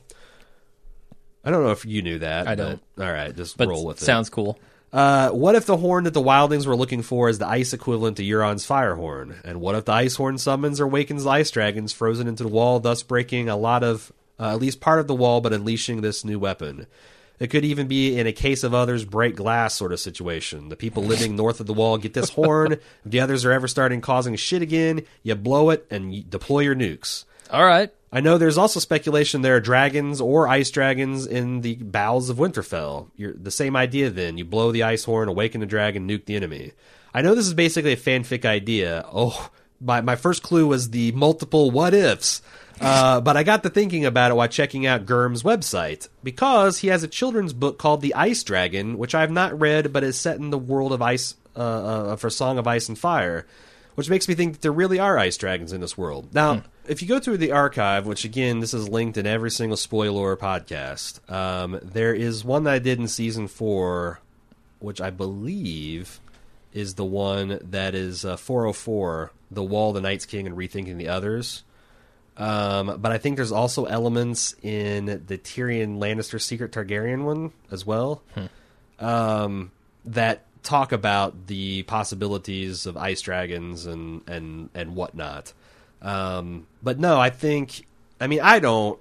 Speaker 1: I don't know if you knew that.
Speaker 2: I
Speaker 1: but-
Speaker 2: don't.
Speaker 1: All right, just
Speaker 2: But
Speaker 1: roll with it.
Speaker 2: sounds cool.
Speaker 1: Uh, what if the horn that the wildlings were looking for is the ice equivalent to Euron's fire horn? And what if the ice horn summons or awakens the ice dragons frozen into the wall, thus breaking a lot of, uh, at least part of the wall, but unleashing this new weapon? It could even be in a case of others break glass sort of situation. The people living north of the wall get this horn. If the others are ever starting causing shit again, you blow it and you deploy your nukes.
Speaker 2: All right.
Speaker 1: I know there's also speculation there are dragons or ice dragons in the bowels of Winterfell. You're, the same idea then. You blow the ice horn, awaken the dragon, nuke the enemy. I know this is basically a fanfic idea. Oh, my, my first clue was the multiple what-ifs. Uh, but I got to thinking about it while checking out Gurm's website, because he has a children's book called The Ice Dragon, which I have not read, but is set in the world of ice, uh, uh, for Song of Ice and Fire, which makes me think that there really are ice dragons in this world. Now, hmm. if you go through the archive, which again, this is linked in every single Spoiler podcast, um, there is one that I did in season four, which I believe is the one that is uh, four oh four, The Wall, the Night's King, and Rethinking the Others. Um, but I think there's also elements in the Tyrion Lannister Secret Targaryen one as well, hmm. um, that talk about the possibilities of ice dragons and and and whatnot. Um, but no, I think. I mean, I don't.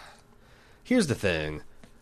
Speaker 1: Here's the thing.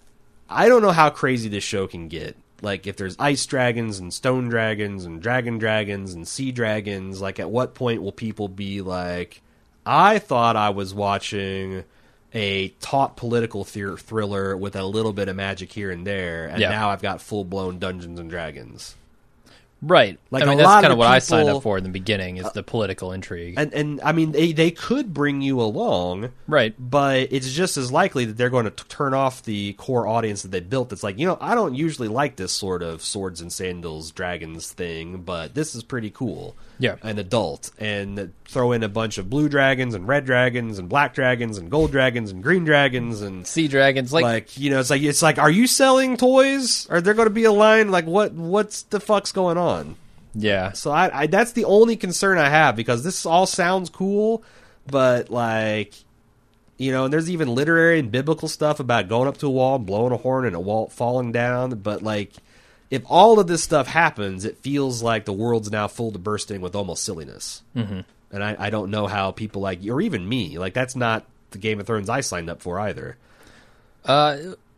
Speaker 1: I don't know how crazy this show can get. Like, if there's ice dragons and stone dragons and dragon dragons and sea dragons, like, at what point will people be like, I thought I was watching a taut political thr- thriller with a little bit of magic here and there, and
Speaker 2: yeah.
Speaker 1: now I've got full-blown Dungeons and Dragons.
Speaker 2: Right.
Speaker 1: Like,
Speaker 2: I mean,
Speaker 1: a
Speaker 2: that's
Speaker 1: lot
Speaker 2: kind
Speaker 1: of
Speaker 2: of what
Speaker 1: people,
Speaker 2: I signed up for in the beginning, is the political intrigue.
Speaker 1: And, and I mean, they, they could bring you along,
Speaker 2: right?
Speaker 1: But it's just as likely that they're going to t- turn off the core audience that they built. That's like, you know, I don't usually like this sort of swords and sandals, dragons thing, but this is pretty cool.
Speaker 2: Yeah.
Speaker 1: An adult. And throw in a bunch of blue dragons and red dragons and black dragons and gold dragons and green dragons and
Speaker 2: sea dragons. Like,
Speaker 1: like you know, it's like, it's like, are you selling toys? Are there going to be a line? Like, what, what's the fuck's going on?
Speaker 2: Yeah.
Speaker 1: So I, I that's the only concern I have, because this all sounds cool, but like, you know, and there's even literary and biblical stuff about going up to a wall, blowing a horn, and a wall falling down. But like, if all of this stuff happens, it feels like the world's now full to bursting with almost silliness. Mm-hmm. And I, I don't know how people like, or even me, like, that's not the Game of Thrones I signed up for either.
Speaker 2: Uh,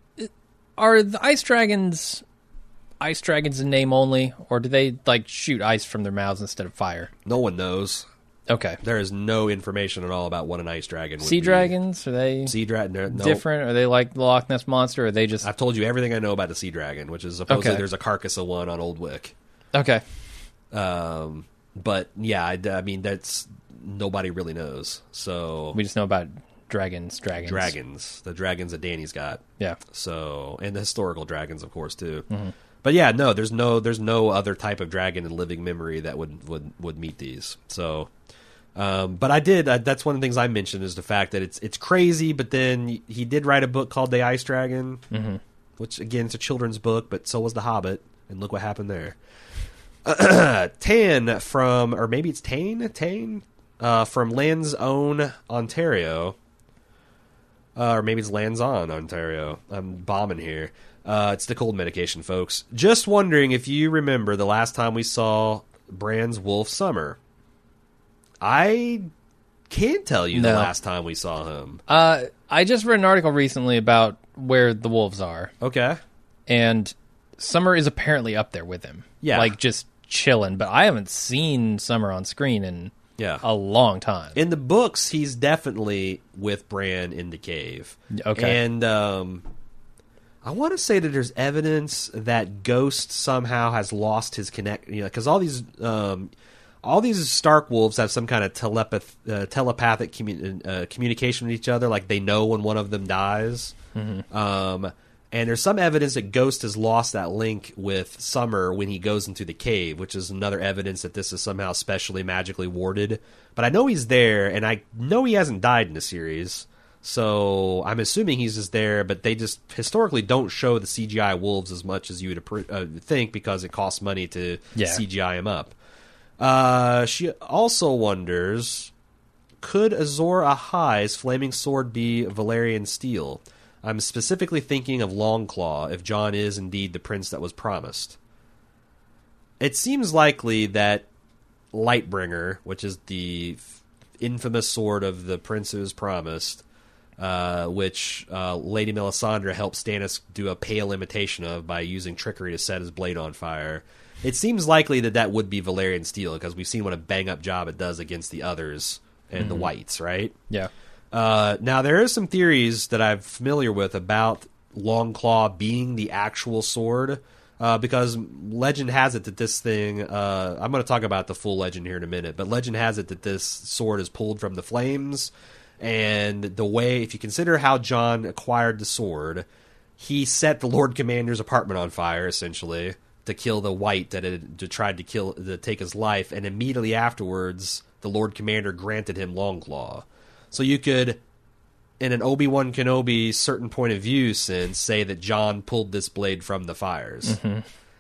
Speaker 2: are the ice dragons ice dragons in name only, or do they like shoot ice from their mouths instead of fire?
Speaker 1: No one knows.
Speaker 2: Okay.
Speaker 1: There is no information at all about what an ice dragon would
Speaker 2: sea
Speaker 1: be.
Speaker 2: dragons, are they
Speaker 1: sea dragon no,
Speaker 2: different? Are they like the Loch Ness Monster, or are they just...
Speaker 1: I've told you everything I know about the sea dragon, which is supposedly
Speaker 2: okay.
Speaker 1: there's a carcass of one on Old Wick.
Speaker 2: Okay.
Speaker 1: Um, but yeah, I, I mean, that's nobody really knows. So
Speaker 2: we just know about dragons, dragons,
Speaker 1: dragons, the dragons that Danny's got.
Speaker 2: Yeah.
Speaker 1: So, and the historical dragons, of course, too.
Speaker 2: Mm-hmm.
Speaker 1: But yeah, no, there's no there's no other type of dragon in living memory that would would, would meet these. So, um, but I did. Uh, that's one of the things I mentioned, is the fact that it's it's crazy. But then he did write a book called The Ice Dragon, mm-hmm. which again, it's a children's book, but so was The Hobbit, and look what happened there. Tan from, or maybe it's Tane, Tane uh, from Land's Own, Ontario, uh, or maybe it's Land's On, Ontario. I'm bombing here. Uh, it's the cold medication, folks. Just wondering if you remember the last time we saw Bran's Wolf Summer. I can't tell you
Speaker 2: no.
Speaker 1: the last time we saw him.
Speaker 2: Uh, I just read an article recently about where the wolves are.
Speaker 1: Okay.
Speaker 2: And Summer is apparently up there with him.
Speaker 1: Yeah.
Speaker 2: Like, just chilling. But I haven't seen Summer on screen in
Speaker 1: yeah.
Speaker 2: a long time.
Speaker 1: In the books, he's definitely with Bran in the cave.
Speaker 2: Okay.
Speaker 1: And, um... I want to say that there's evidence that Ghost somehow has lost his connect, you know, because all these, um, all these Stark wolves have some kind of telepath, uh, telepathic commu- uh, communication with each other. Like, they know when one of them dies. Mm-hmm. Um, and there's some evidence that Ghost has lost that link with Summer when he goes into the cave, which is another evidence that this is somehow specially magically warded. But I know he's there, and I know he hasn't died in the series. So I'm assuming he's just there, but they just historically don't show the C G I wolves as much as you would uh, think, because it costs money to
Speaker 2: yeah.
Speaker 1: C G I them up. Uh, she also wonders, could Azor Ahai's flaming sword be Valyrian steel? I'm specifically thinking of Longclaw, if Jon is indeed the prince that was promised. It seems likely that Lightbringer, which is the infamous sword of the prince who was promised, Uh, which uh, Lady Melisandre helped Stannis do a pale imitation of by using trickery to set his blade on fire. It seems likely that that would be Valyrian steel, because we've seen what a bang-up job it does against the others and mm-hmm. the whites, right?
Speaker 2: Yeah.
Speaker 1: Uh, now, there are some theories that I'm familiar with about Longclaw being the actual sword, uh, because legend has it that this thing... Uh, I'm going to talk about the full legend here in a minute, but legend has it that this sword is pulled from the flames. And the way, if you consider how Jon acquired the sword, he set the Lord Commander's apartment on fire, essentially, to kill the white that had to tried to kill to take his life, and immediately afterwards, the Lord Commander granted him Longclaw. So you could, in an Obi-Wan Kenobi certain point of view sense, say that Jon pulled this blade from the fires. Mm-hmm.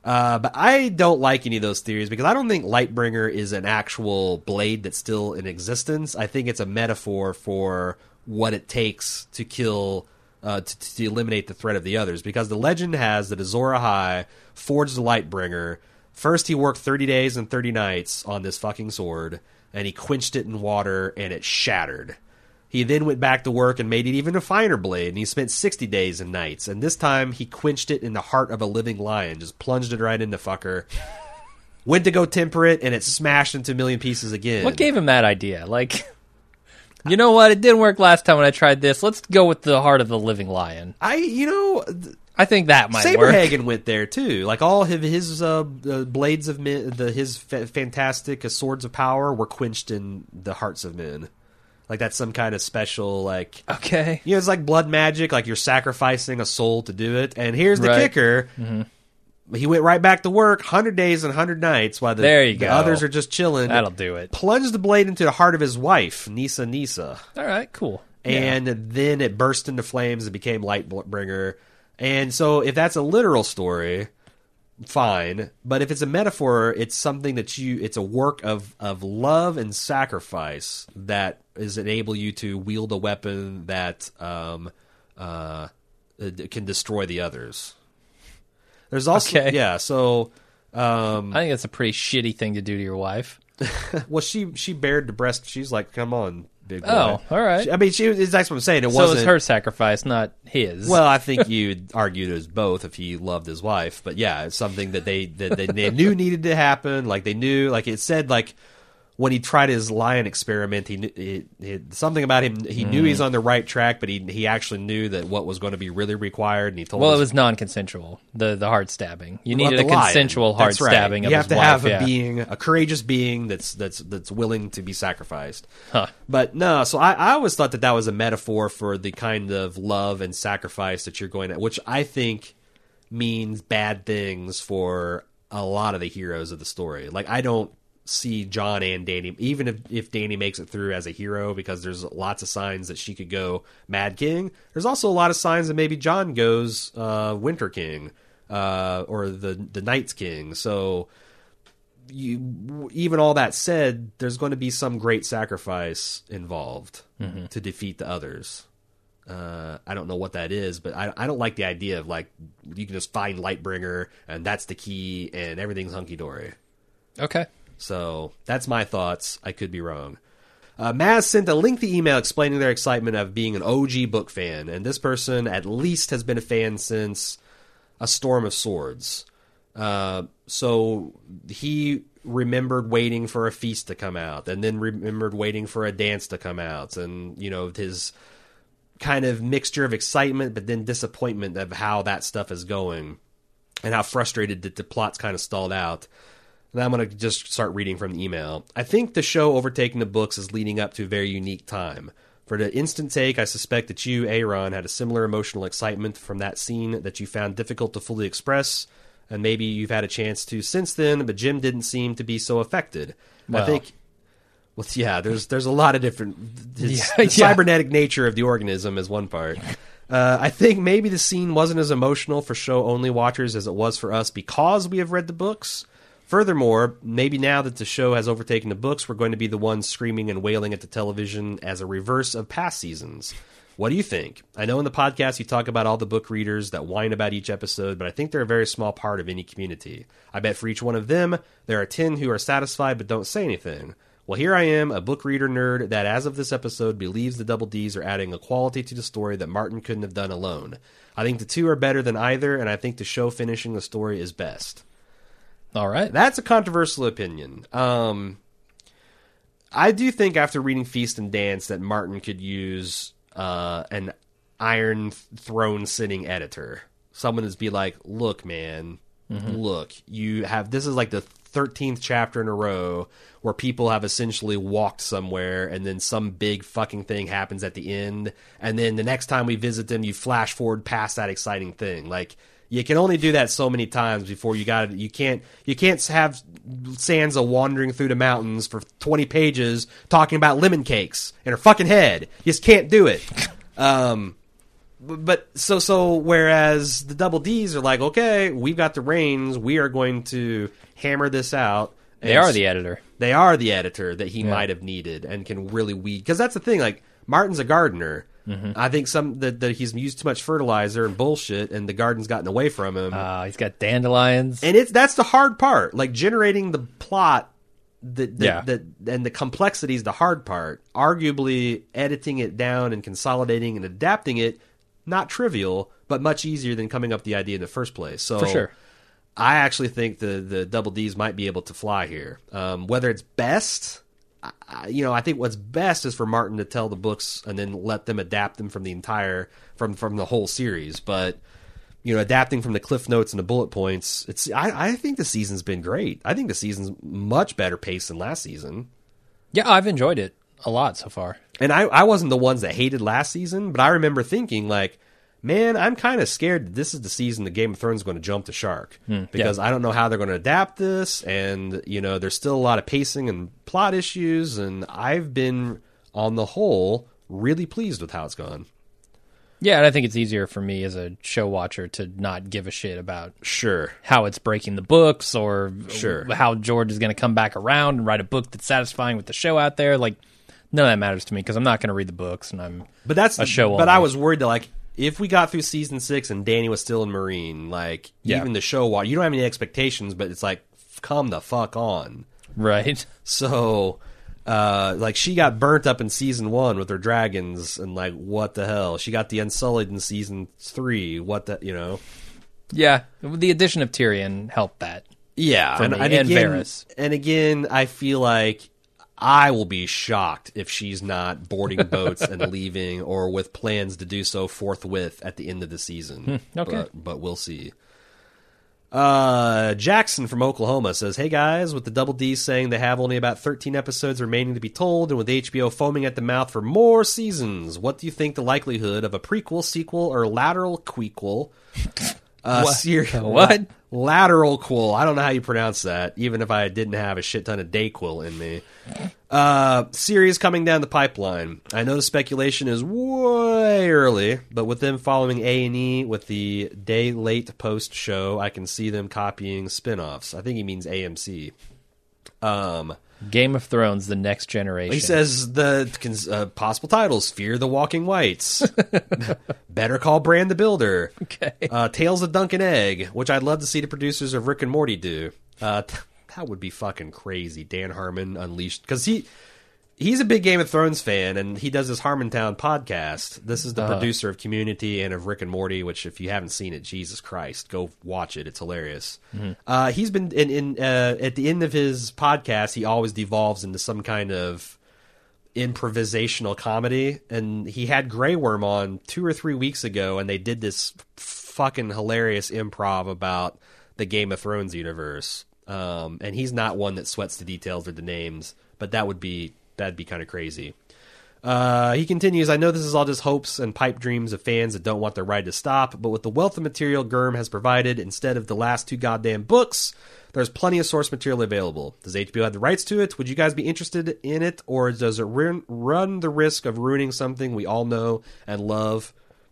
Speaker 1: Uh, but I don't like any of those theories because I don't think Lightbringer is an actual blade that's still in existence. I think it's a metaphor for what it takes to kill, uh, to, to eliminate the threat of the others. Because the legend has that Azor Ahai forged the Lightbringer. First, he worked thirty days and thirty nights on this fucking sword, and he quenched it in water, and it shattered. He then went back to work and made it even a finer blade, and he spent sixty days and nights. And this time, he quenched it in the heart of a living lion, just plunged it right into fucker. Went to go temper it, and it smashed into a million pieces again.
Speaker 2: What gave him that idea? Like, you know what? It didn't work last time when I tried this. Let's go with the heart of the living lion.
Speaker 1: I, you know...
Speaker 2: I think that might work.
Speaker 1: Saberhagen went there too. Like all of his uh, uh, blades of men, the his fa- fantastic uh, swords of power were quenched in the hearts of men. Like that's some kind of special, like
Speaker 2: okay,
Speaker 1: you know, it's like blood magic. Like you're sacrificing a soul to do it. And here's the
Speaker 2: right.
Speaker 1: kicker: mm-hmm. he went right back to work, hundred days and hundred nights, while the,
Speaker 2: there you
Speaker 1: the
Speaker 2: go.
Speaker 1: others are just chilling.
Speaker 2: That'll do it.
Speaker 1: Plunged the blade into the heart of his wife, Nisa Nisa.
Speaker 2: All right, cool.
Speaker 1: And
Speaker 2: yeah.
Speaker 1: then it burst into flames and became Lightbringer. And so if that's a literal story, fine. But if it's a metaphor, it's something that you, it's a work of, of love and sacrifice that is enable you to wield a weapon that um, uh, can destroy the others. There's also,
Speaker 2: okay.
Speaker 1: yeah, so... Um,
Speaker 2: I think that's a pretty shitty thing to do to your wife.
Speaker 1: well, she, she bared the breast. She's like, come on. Big boy.
Speaker 2: Oh, all right.
Speaker 1: She, I mean, she was. That's what I'm saying. It
Speaker 2: so
Speaker 1: wasn't.
Speaker 2: it was her sacrifice, not his.
Speaker 1: Well, I think you'd argue it was both if he loved his wife. But yeah, it's something that they that they, they knew needed to happen. Like they knew, like it said, like when he tried his lion experiment, he, he, he something about him. He mm. knew he's on the right track, but he he actually knew that what was going to be really required. And he told.
Speaker 2: Well,
Speaker 1: us,
Speaker 2: it was non-consensual. The the heart stabbing. You
Speaker 1: well,
Speaker 2: needed a consensual
Speaker 1: lion.
Speaker 2: heart
Speaker 1: That's right.
Speaker 2: stabbing.
Speaker 1: You
Speaker 2: of
Speaker 1: have
Speaker 2: his
Speaker 1: to
Speaker 2: wife,
Speaker 1: have a
Speaker 2: yeah.
Speaker 1: being, a courageous being that's that's that's willing to be sacrificed.
Speaker 2: Huh.
Speaker 1: But no, so I, I always thought that that was a metaphor for the kind of love and sacrifice that you're going to, which I think means bad things for a lot of the heroes of the story. Like I don't see Jon and Dany, even if, if Dany makes it through as a hero, because there's lots of signs that she could go Mad King. There's also a lot of signs that maybe Jon goes uh, Winter King uh, or the the Night's King. So you, even all that said, there's going to be some great sacrifice involved mm-hmm. to defeat the others. Uh, I don't know what that is, but I, I don't like the idea of like you can just find Lightbringer and that's the key and everything's hunky dory.
Speaker 2: Okay.
Speaker 1: So that's my thoughts. I could be wrong. Uh, Maz sent a lengthy email explaining their excitement of being an O G book fan, and this person at least has been a fan since A Storm of Swords. Uh, so he remembered waiting for A Feast to come out, and then remembered waiting for A Dance to come out, and you know his kind of mixture of excitement but then disappointment of how that stuff is going, and how frustrated that the plot's kind of stalled out. And I'm going to just start reading from the email. I think the show overtaking the books is leading up to a very unique time. For the instant take, I suspect that you, Aaron, had a similar emotional excitement from that scene that you found difficult to fully express, and maybe you've had a chance to since then, but Jim didn't seem to be so affected. Well, I think, well, yeah, there's there's a lot of different... His,
Speaker 2: yeah,
Speaker 1: the
Speaker 2: yeah.
Speaker 1: cybernetic nature of the organism is one part. Uh, I think maybe the scene wasn't as emotional for show-only watchers as it was for us because we have read the books. Furthermore, maybe now that the show has overtaken the books, we're going to be the ones screaming and wailing at the television as a reverse of past seasons. What do you think? I know in the podcast you talk about all the book readers that whine about each episode, but I think they're a very small part of any community. I bet for each one of them, there are ten who are satisfied but don't say anything. Well, here I am, a book reader nerd that, as of this episode, believes the Double Ds are adding a quality to the story that Martin couldn't have done alone. I think the two are better than either, and I think the show finishing the story is best.
Speaker 2: All right.
Speaker 1: That's a controversial opinion. Um, I do think after reading Feast and Dance that Martin could use uh, an Iron Throne sitting editor. Someone is be like, look, man, mm-hmm. look, you have, this is like the thirteenth chapter in a row where people have essentially walked somewhere and then some big fucking thing happens at the end. And then the next time we visit them, you flash forward past that exciting thing. Like, you can only do that so many times before you got you can't you can't have Sansa wandering through the mountains for twenty pages talking about lemon cakes in her fucking head. You just can't do it. Um, but so so whereas the Double D's are like, okay, we've got the reins, we are going to hammer this out.
Speaker 2: They
Speaker 1: And
Speaker 2: are the editor.
Speaker 1: They are the editor that he might have needed and can really weed. Because that's the thing. Like Martin's a gardener. Mm-hmm. I think some that, that he's used too much fertilizer and bullshit, and the garden's gotten away from him.
Speaker 2: Uh, he's got dandelions.
Speaker 1: And it's that's the hard part. Like generating the plot. The, the,
Speaker 2: Yeah.
Speaker 1: the, and the complexity is the hard part. Arguably, editing it down and consolidating and adapting it, not trivial, but much easier than coming up with the idea in the first place. So,
Speaker 2: For sure.
Speaker 1: I actually think the the Double D's might be able to fly here. Um, whether it's best, I, you know, I think what's best is for Martin to tell the books and then let them adapt them from the entire from from the whole series. But you know, adapting from the cliff notes and the bullet points, it's I, I think the season's been great. I think the season's much better paced than last season.
Speaker 2: Yeah, I've enjoyed it a lot so far.
Speaker 1: And I, I wasn't the ones that hated last season, but I remember thinking, like, man, I'm kind of scared that this is the season that Game of Thrones is going to jump the shark. Because
Speaker 2: yeah.
Speaker 1: I don't know how they're going to adapt this, and, you know, there's still a lot of pacing and plot issues, and I've been, on the whole, really pleased with how it's gone.
Speaker 2: Yeah, and I think it's easier for me as a show watcher to not give a shit about
Speaker 1: Sure.
Speaker 2: how it's breaking the books or
Speaker 1: Sure.
Speaker 2: how George is going to come back around and write a book that's satisfying with the show out there. Like, none of that matters to me because I'm not going to read the books, and I'm
Speaker 1: But that's
Speaker 2: a show
Speaker 1: But
Speaker 2: only.
Speaker 1: I was worried that, like, if we got through season six and Danny was still in Marine, like,
Speaker 2: Yeah.
Speaker 1: even the show, wa- you don't have any expectations, but it's like, come the fuck on.
Speaker 2: right.
Speaker 1: So, uh, like, she got burnt up in season one with her dragons, and, like, what the hell? She got the Unsullied in season three. What the, you know?
Speaker 2: Yeah, the addition of Tyrion helped that.
Speaker 1: Yeah.
Speaker 2: For
Speaker 1: and,
Speaker 2: me,
Speaker 1: and
Speaker 2: and
Speaker 1: again,
Speaker 2: Varys.
Speaker 1: and again, I feel like I will be shocked if she's not boarding boats and leaving, or with plans to do so forthwith at the end of the season.
Speaker 2: okay.
Speaker 1: But, but we'll see. Uh, Jackson from Oklahoma says, hey guys, with the Double D saying they have only about thirteen episodes remaining to be told, and with H B O foaming at the mouth for more seasons, what do you think the likelihood of a prequel, sequel, or lateral quequel? Uh,
Speaker 2: What?
Speaker 1: ser-
Speaker 2: What?
Speaker 1: Lateral quil. I don't know how you pronounce that, even if I didn't have a shit ton of Dayquil in me. Uh, series coming down the pipeline. I know the speculation is way early, but with them following A and E with the day late post show, I can see them copying spin-offs. I think he means A M C. Um,
Speaker 2: Game of Thrones, the next generation.
Speaker 1: he says the uh, possible titles: Fear the Walking Whites, Better Call Bran the Builder,
Speaker 2: Okay.
Speaker 1: uh, Tales of Dunk and Egg, which I'd love to see the producers of Rick and Morty do. Uh, t- that would be fucking crazy. Dan Harmon unleashed, because he he's a big Game of Thrones fan, and he does this Harmontown podcast. This is the
Speaker 2: Uh-huh.
Speaker 1: producer of Community and of Rick and Morty, which if you haven't seen it, Jesus Christ, go watch it. It's hilarious.
Speaker 2: Mm-hmm.
Speaker 1: Uh, he's been in, in uh, at the end of his podcast, he always devolves into some kind of improvisational comedy, and he had Grey Worm on two or three weeks ago, and they did this fucking hilarious improv about the Game of Thrones universe. Um, and he's not one that sweats the details or the names, but that would be that'd be kind of crazy. Uh, he continues, I know this is all just hopes and pipe dreams of fans that don't want their ride to stop, but with the wealth of material Gurm has provided, instead of the last two goddamn books, there's plenty of source material available. Does H B O have the rights to it? Would you guys be interested in it, or does it run, run the risk of ruining something we all know and love?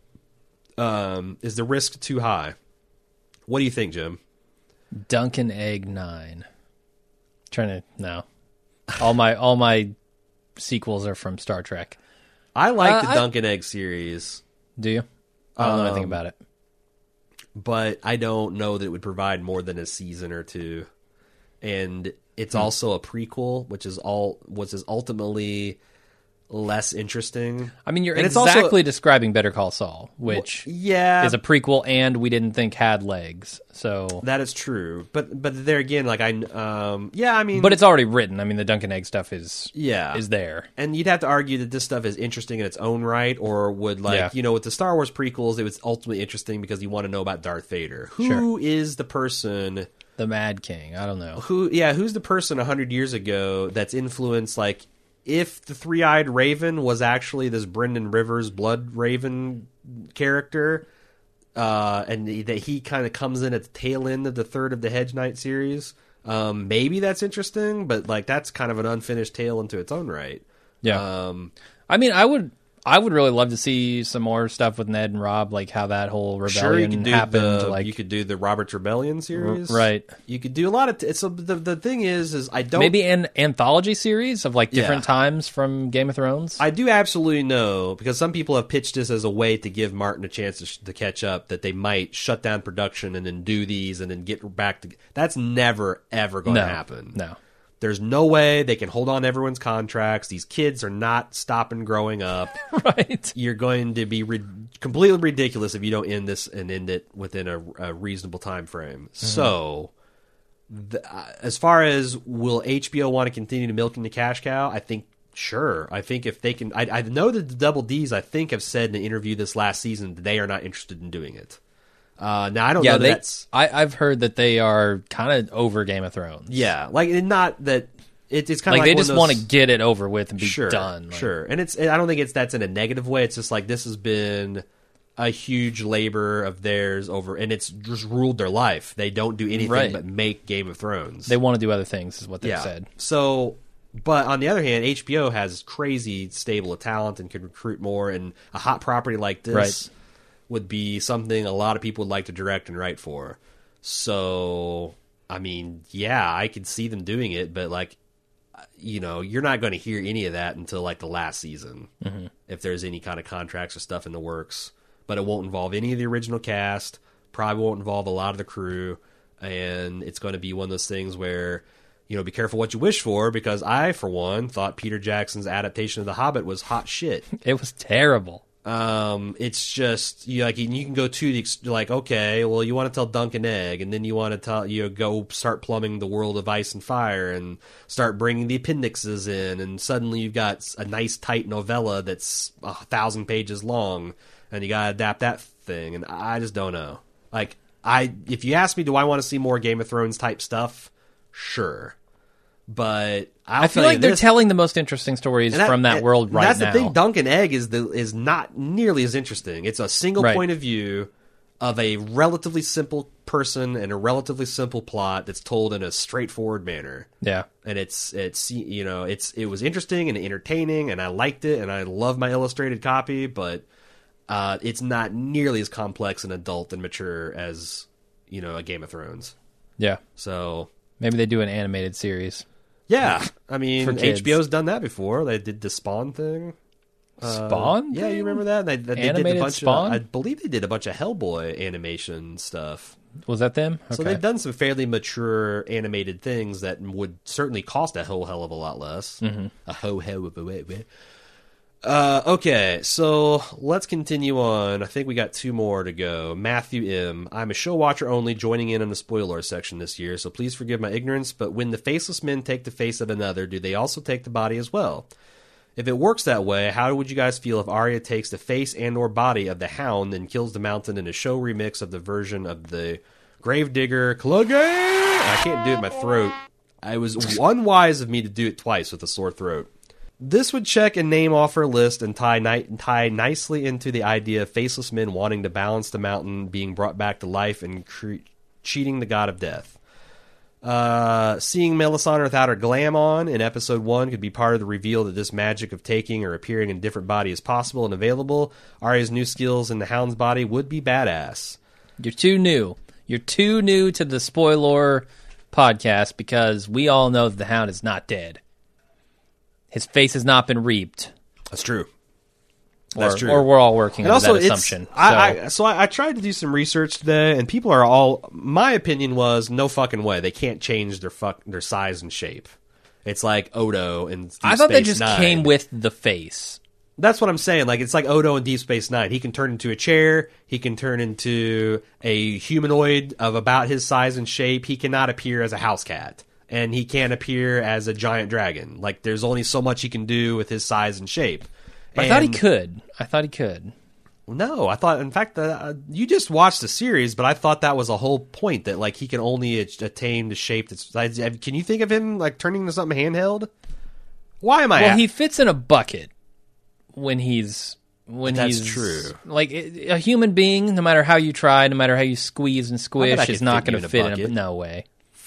Speaker 1: Um, is the risk too high? What do you think, Jim?
Speaker 2: Duncan Egg nine. Trying to no. All my all my sequels are from Star Trek.
Speaker 1: I like
Speaker 2: Uh,
Speaker 1: the
Speaker 2: I-
Speaker 1: Dunk and Egg series,
Speaker 2: Do you? I don't know anything
Speaker 1: Um,
Speaker 2: about it.
Speaker 1: but I don't know that it would provide more than a season or two. And it's
Speaker 2: Hmm.
Speaker 1: also a prequel, which is all which is ultimately less interesting.
Speaker 2: I mean, you're
Speaker 1: and it's also-
Speaker 2: exactly describing Better Call Saul, which
Speaker 1: Yeah,
Speaker 2: is a prequel and we didn't think had legs. So,
Speaker 1: that is true. But but there again, like I um yeah, I mean,
Speaker 2: but it's already written. I mean, the Duncan Egg stuff is
Speaker 1: yeah
Speaker 2: is there.
Speaker 1: And you'd have to argue that this stuff is interesting in its own right, or would, like,
Speaker 2: Yeah.
Speaker 1: you know, with the Star Wars prequels, it was ultimately interesting because you want to know about Darth Vader. Who is
Speaker 2: Sure.
Speaker 1: the person
Speaker 2: The Mad King. I don't know.
Speaker 1: who? Yeah, who's the person a hundred years ago that's influenced? Like, if the three-eyed Raven was actually this Brendan Rivers Blood Raven character, uh, and he- that he kind of comes in at the tail end of the third of the Hedge Knight series. Um, maybe that's interesting, but like that's kind of an unfinished tale into its own right.
Speaker 2: Yeah.
Speaker 1: Um,
Speaker 2: I mean, I would I would really love to see some more stuff with Ned and Rob, like how that whole rebellion
Speaker 1: Sure, you could do
Speaker 2: happened.
Speaker 1: the
Speaker 2: like
Speaker 1: you could do the Robert's Rebellion series,
Speaker 2: right.
Speaker 1: You could do a lot of. T- so the the thing is, is I don't
Speaker 2: maybe an anthology series of like different
Speaker 1: Yeah.
Speaker 2: times from Game of Thrones.
Speaker 1: I do absolutely know, because some people have pitched this as a way to give Martin a chance to, sh- to catch up, that they might shut down production and then do these and then get back to. That's never ever going to
Speaker 2: no,
Speaker 1: happen.
Speaker 2: no.
Speaker 1: There's no way they can hold on to everyone's contracts. These kids are not stopping growing up.
Speaker 2: Right.
Speaker 1: You're going to be re- completely ridiculous if you don't end this and end it within a, a reasonable time frame. Mm-hmm. So, the, uh, as far as will H B O want to continue to milk in the cash cow, I think sure. I think if they can, I, I know that the Double D's I think have said in an interview this last season that they are not interested in doing it. Uh, now I don't
Speaker 2: yeah,
Speaker 1: know that
Speaker 2: they,
Speaker 1: that's
Speaker 2: I, I've heard that they are kind of over Game of Thrones.
Speaker 1: yeah, like not that it, it's kind
Speaker 2: like,
Speaker 1: of like
Speaker 2: they
Speaker 1: one
Speaker 2: just
Speaker 1: of those,
Speaker 2: want to get it over with and be
Speaker 1: sure,
Speaker 2: done. Like,
Speaker 1: sure, and it's I don't think it's that's in a negative way. It's just like this has been a huge labor of theirs over, and it's just ruled their life. They don't do anything
Speaker 2: Right.
Speaker 1: but make Game of Thrones.
Speaker 2: they want to do other things, is what they've
Speaker 1: yeah.
Speaker 2: said.
Speaker 1: So, but on the other hand, H B O has crazy stable of talent and could recruit more, and a hot property like this
Speaker 2: Right.
Speaker 1: would be something a lot of people would like to direct and write for. So, I mean, yeah, I could see them doing it, but like, you know, you're not going to hear any of that until like the last season, mm-hmm. if there's any kind of contracts or stuff in the works. But it won't involve any of the original cast, probably won't involve a lot of the crew, and it's going to be one of those things where, you know, be careful what you wish for, because I, for one, thought Peter Jackson's adaptation of The Hobbit was hot shit.
Speaker 2: It was terrible.
Speaker 1: Um, it's just you like you can go to the ex- like okay, well you want to tell Dunk and Egg, and then you want to tell you know, go start plumbing the world of Ice and Fire, and start bringing the appendixes in, and suddenly you've got a nice tight novella that's a thousand pages long, and you gotta adapt that thing, and I just don't know. Like I, if you ask me, do I want to see more Game of Thrones type stuff? Sure. But I'll
Speaker 2: I feel
Speaker 1: tell
Speaker 2: like
Speaker 1: you
Speaker 2: they're
Speaker 1: this,
Speaker 2: telling the most interesting stories
Speaker 1: and that-
Speaker 2: from that
Speaker 1: and-
Speaker 2: world
Speaker 1: and
Speaker 2: right
Speaker 1: that's
Speaker 2: now.
Speaker 1: the thing. Dunk and Egg is the is not nearly as interesting. It's a single
Speaker 2: Right.
Speaker 1: point of view of a relatively simple person and a relatively simple plot that's told in a straightforward manner.
Speaker 2: Yeah.
Speaker 1: And it's it's you know it's it was interesting and entertaining, and I liked it, and I love my illustrated copy, but uh, it's not nearly as complex and adult and mature as you know a Game of Thrones.
Speaker 2: Yeah.
Speaker 1: So
Speaker 2: Maybe they do an animated series.
Speaker 1: yeah, I
Speaker 2: For
Speaker 1: mean
Speaker 2: kids.
Speaker 1: H B O's done that before. They did the Spawn thing.
Speaker 2: Spawn?
Speaker 1: Yeah,
Speaker 2: thing?
Speaker 1: you remember that? They, they did a
Speaker 2: Animated
Speaker 1: bunch
Speaker 2: Spawn?
Speaker 1: of. I believe they did a bunch of Hellboy animation stuff.
Speaker 2: Was that them? Okay.
Speaker 1: So they've done some fairly mature animated things that would certainly cost a whole hell of a lot less. Mm-hmm. A whole hell of a way. Uh, okay, so let's continue on. I think we got two more to go. Matthew M. I'm a show watcher only, joining in on the spoiler section this year, so please forgive my ignorance, but when the faceless men take the face of another, do they also take the body as well? If it works that way, how would you guys feel if Arya takes the face and or body of the Hound and kills the Mountain in a show remix of the version of the Gravedigger Clegane? I can't do it in my throat. It was unwise of me to do it twice with a sore throat. This would check a name off her list and tie, ni- tie nicely into the idea of faceless men wanting to balance the Mountain being brought back to life and cre- cheating the god of death. Uh, seeing Melisandre without her glam on in episode one could be part of the reveal that this magic of taking or appearing in a different body is possible and available. Arya's new skills in the Hound's body would be badass.
Speaker 2: You're too new. You're too new to the spoiler podcast because we all know that the Hound is not dead. His face has not been reaped.
Speaker 1: That's true.
Speaker 2: Or,
Speaker 1: That's true.
Speaker 2: Or we're all working
Speaker 1: And
Speaker 2: on
Speaker 1: also,
Speaker 2: that
Speaker 1: it's,
Speaker 2: assumption.
Speaker 1: I,
Speaker 2: so,
Speaker 1: I, so I, I tried to do some research today, and people are all. My opinion was no fucking way. They can't change their fuck their size and shape. It's like Odo and Deep
Speaker 2: I thought they
Speaker 1: Space
Speaker 2: just
Speaker 1: Nine.
Speaker 2: came with the face.
Speaker 1: That's what I'm saying. Like it's like Odo in Deep Space Nine. He can turn into a chair. He can turn into a humanoid of about his size and shape. He cannot appear as a house cat, and he can't appear as a giant dragon. Like there's only so much he can do with his size and shape.
Speaker 2: I thought he
Speaker 1: And-
Speaker 2: could. I thought he could.
Speaker 1: No, I thought. In fact, uh, you just watched the series, but I thought that was a whole point that like he can only attain the shape that's. Can you think of him like turning into something handheld? Why am I?
Speaker 2: Well,
Speaker 1: at-
Speaker 2: he fits in a bucket when he's when
Speaker 1: That's
Speaker 2: he's
Speaker 1: true.
Speaker 2: Like it- a human being, no matter how you try, no matter how you squeeze and
Speaker 1: bet I
Speaker 2: squish,
Speaker 1: could
Speaker 2: is not
Speaker 1: fit you
Speaker 2: going
Speaker 1: in
Speaker 2: to
Speaker 1: a
Speaker 2: fit in a
Speaker 1: bucket.
Speaker 2: no way.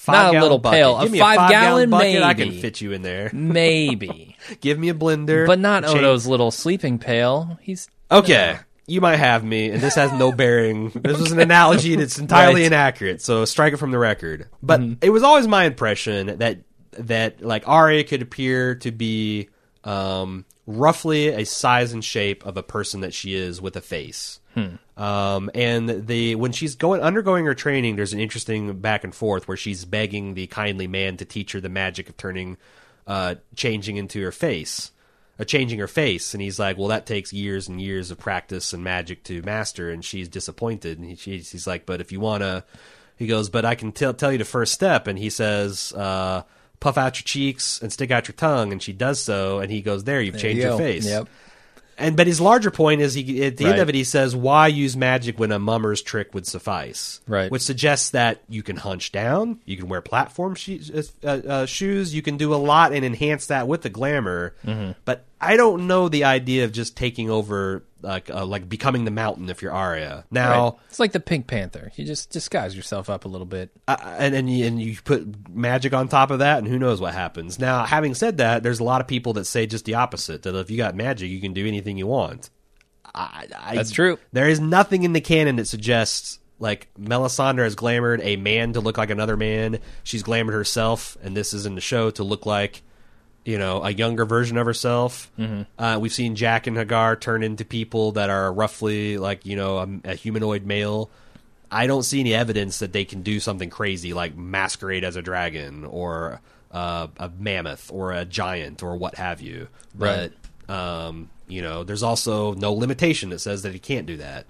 Speaker 1: five
Speaker 2: Not a
Speaker 1: gallon
Speaker 2: little
Speaker 1: bucket.
Speaker 2: pail.
Speaker 1: Give
Speaker 2: A
Speaker 1: me
Speaker 2: five
Speaker 1: a five
Speaker 2: gallon,
Speaker 1: bucket. I can
Speaker 2: maybe.
Speaker 1: fit you in there.
Speaker 2: Maybe.
Speaker 1: Give me a blender,
Speaker 2: But not
Speaker 1: change-
Speaker 2: Odo's little sleeping pail. He's
Speaker 1: Okay, you might have me, and this has no bearing. This was an analogy, and it's entirely
Speaker 2: Right.
Speaker 1: inaccurate. So strike it from the record. But
Speaker 2: Mm-hmm.
Speaker 1: it was always my impression that that like Arya could appear to be um, roughly a size and shape of a person that she is with a face.
Speaker 2: Hmm.
Speaker 1: Um, and the when she's going undergoing her training, there's an interesting back and forth where she's begging the kindly man to teach her the magic of turning, uh, changing into her face. Uh, changing her face, and he's like, well, that takes years and years of practice and magic to master, and she's disappointed, and he, she's, he's like, but if you want to, he goes, but I can tell tell you the first step, and he says, uh, puff out your cheeks and stick out your tongue, and she does so, and he goes, there, you've changed
Speaker 2: you
Speaker 1: your
Speaker 2: go.
Speaker 1: face.
Speaker 2: Yep.
Speaker 1: And but his larger point is, he at the end
Speaker 2: Right.
Speaker 1: of it, he says, why use magic when a mummer's trick would suffice?
Speaker 2: Right.
Speaker 1: Which suggests that you can hunch down, you can wear platform she- uh, uh, shoes, you can do a lot and enhance that with the glamour.
Speaker 2: Mm-hmm.
Speaker 1: But I don't know the idea of just taking over, like uh, like becoming the Mountain if you're Arya. Now,
Speaker 2: Right. It's like the Pink Panther. You just disguise yourself up a little bit.
Speaker 1: uh, and and you, and you put magic on top of that, and who knows what happens. Now, having said that, there's a lot of people that say just the opposite, that if you got magic, you can do anything you want. I, I,
Speaker 2: That's true.
Speaker 1: There is nothing in the canon that suggests, like, Melisandre has glamored a man to look like another man. She's glamored herself, and this is in the show, to look like, you know, a younger version of herself. Mm-hmm. Uh, we've seen Jack and Hagar turn into people that are roughly like, you know, a, a humanoid male. I don't see any evidence that they can do something crazy like masquerade as a dragon or uh, a mammoth or a giant or what have you. But, um, you know, there's also no limitation that says that he can't do that.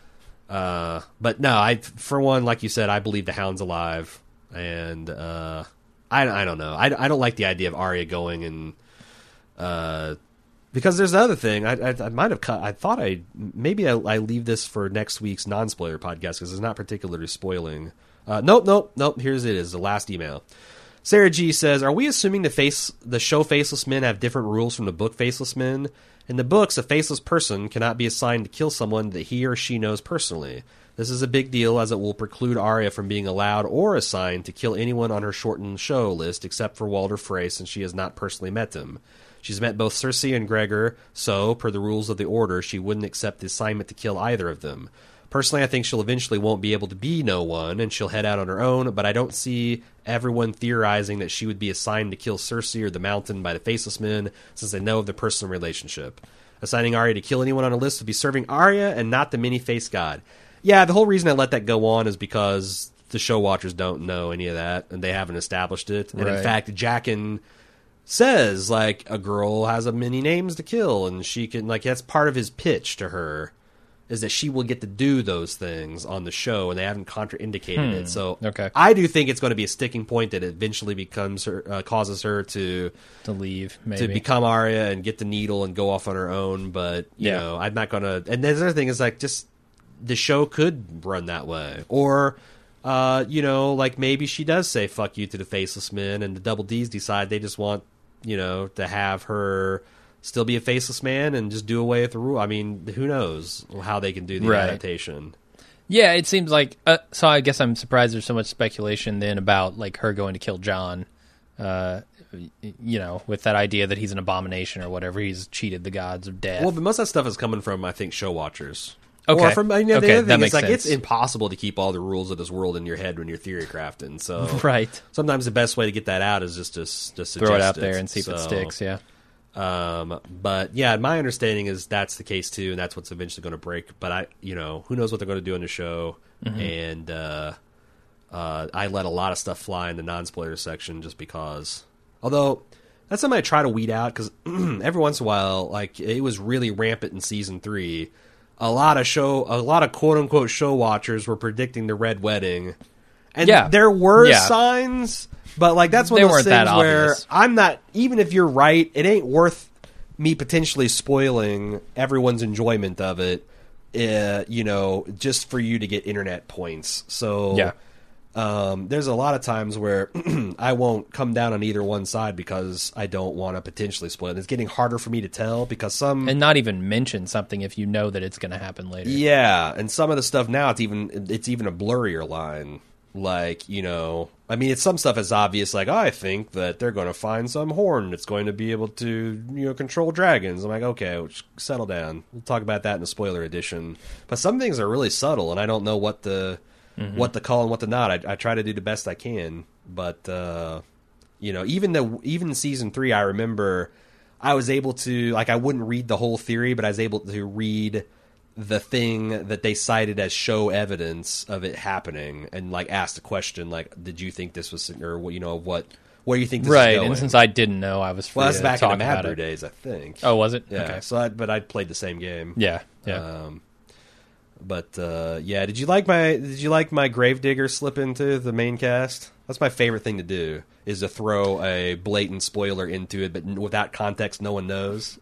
Speaker 1: Uh, but no, I for one, like you said, I believe the Hound's alive, and uh, I I don't know. I, I don't like the idea of Arya going and uh, because there's the other thing. I, I I might have cut. I thought I maybe I, I leave this for next week's non-spoiler podcast because it's not particularly spoiling. Uh, nope, nope, nope. Here's it is the last email. Sarah G says, "Are we assuming the face the show Faceless Men have different rules from the book Faceless Men? In the books, a faceless person cannot be assigned to kill someone that he or she knows personally. This is a big deal as it will preclude Arya from being allowed or assigned to kill anyone on her shortened show list except for Walder Frey, since she has not personally met him. She's met both Cersei and Gregor, so, per the rules of the Order, she wouldn't accept the assignment to kill either of them. Personally, I think she'll eventually won't be able to be no one, and she'll head out on her own, but I don't see everyone theorizing that she would be assigned to kill Cersei or the Mountain by the Faceless Men, since they know of their personal relationship. Assigning Arya to kill anyone on a list would be serving Arya and not the many-faced god." Yeah, the whole reason I let that go on is because the show watchers don't know any of that, and they haven't established it. And in
Speaker 2: Right.
Speaker 1: fact, Jaqen says, like, a girl has a many names to kill, and she can, like, that's part of his pitch to her, is that she will get to do those things on the show, and they haven't contraindicated it. So
Speaker 2: okay.
Speaker 1: I do think it's going to be a sticking point that eventually becomes her, uh, causes her to
Speaker 2: To leave, maybe.
Speaker 1: to become Arya and get the needle and go off on her own. But you
Speaker 2: Yeah.
Speaker 1: know, I'm not going to. And the other thing is, like, just the show could run that way, or. Uh, you know, like maybe she does say "fuck you" to the Faceless Men, and the Double D's decide they just want, you know, to have her still be a faceless man and just do away with the rule. I mean, who knows how they can do the
Speaker 2: Right.
Speaker 1: adaptation?
Speaker 2: Yeah, it seems like. Uh, so I guess I'm surprised there's so much speculation then about like her going to kill Jon. Uh, you know, with that idea that he's an abomination or whatever. He's cheated the gods of death.
Speaker 1: Well, but most of that stuff is coming from, I think, show watchers.
Speaker 2: Okay.
Speaker 1: Or from, I mean, the
Speaker 2: Okay,
Speaker 1: other
Speaker 2: that
Speaker 1: thing is,
Speaker 2: makes
Speaker 1: like,
Speaker 2: sense.
Speaker 1: it's impossible to keep all the rules of this world in your head when you're theory crafting. So
Speaker 2: right.
Speaker 1: sometimes the best way to get that out is just to s- just
Speaker 2: Throw it
Speaker 1: suggest
Speaker 2: out there and see if
Speaker 1: So,
Speaker 2: it sticks. Yeah.
Speaker 1: Um, but yeah, my understanding is that's the case too, and that's what's eventually going to break. But I, you know, who knows what they're going to do on the show?
Speaker 2: Mm-hmm.
Speaker 1: And uh, uh, I let a lot of stuff fly in the non-spoiler section just because. Although that's something I try to weed out because every once in a while, like it was really rampant in season three. A lot of show, a lot of quote unquote show watchers were predicting the Red Wedding, and
Speaker 2: Yeah.
Speaker 1: there were
Speaker 2: Yeah.
Speaker 1: signs, but like that's one
Speaker 2: They
Speaker 1: of those
Speaker 2: weren't that
Speaker 1: things where
Speaker 2: obvious.
Speaker 1: I'm not. Even if you're right, it ain't worth me potentially spoiling everyone's enjoyment of it. Uh, you know, just for you to get internet points. So
Speaker 2: Yeah.
Speaker 1: um, there's a lot of times where I won't come down on either one side because I don't want to potentially spoil it. It's getting harder for me to tell because some
Speaker 2: And not even mention something if you know that it's going to happen later.
Speaker 1: yeah, and some of the stuff now it's even it's even a blurrier line. Like, you know, I mean, it's some stuff is obvious. Like, I think that they're going to find some horn that's going to be able to, you know, control dragons. I'm like, okay, settle down. We'll talk about that in the spoiler edition. But some things are really subtle, and I don't know what the mm-hmm. what to call and what to not. I, I try to do the best I can, but uh, you know, even the even in season three, I remember I was able to like I wouldn't read the whole theory, but I was able to read the thing that they cited as show evidence of it happening, and like asked a question like, "Did you think this was, or you know, what, where do you think this
Speaker 2: right?"
Speaker 1: is going?
Speaker 2: And since I didn't know, I was free
Speaker 1: well, that's
Speaker 2: to
Speaker 1: back
Speaker 2: talk
Speaker 1: in the
Speaker 2: about
Speaker 1: Mad
Speaker 2: it.
Speaker 1: days, I think.
Speaker 2: Oh, was it?
Speaker 1: Yeah.
Speaker 2: Okay.
Speaker 1: So, I, but I played the same game.
Speaker 2: Yeah, yeah.
Speaker 1: Um, but uh, yeah, did you like my did you like my Gravedigger slip into the main cast? That's my favorite thing to do, is to throw a blatant spoiler into it, but without context, no one knows.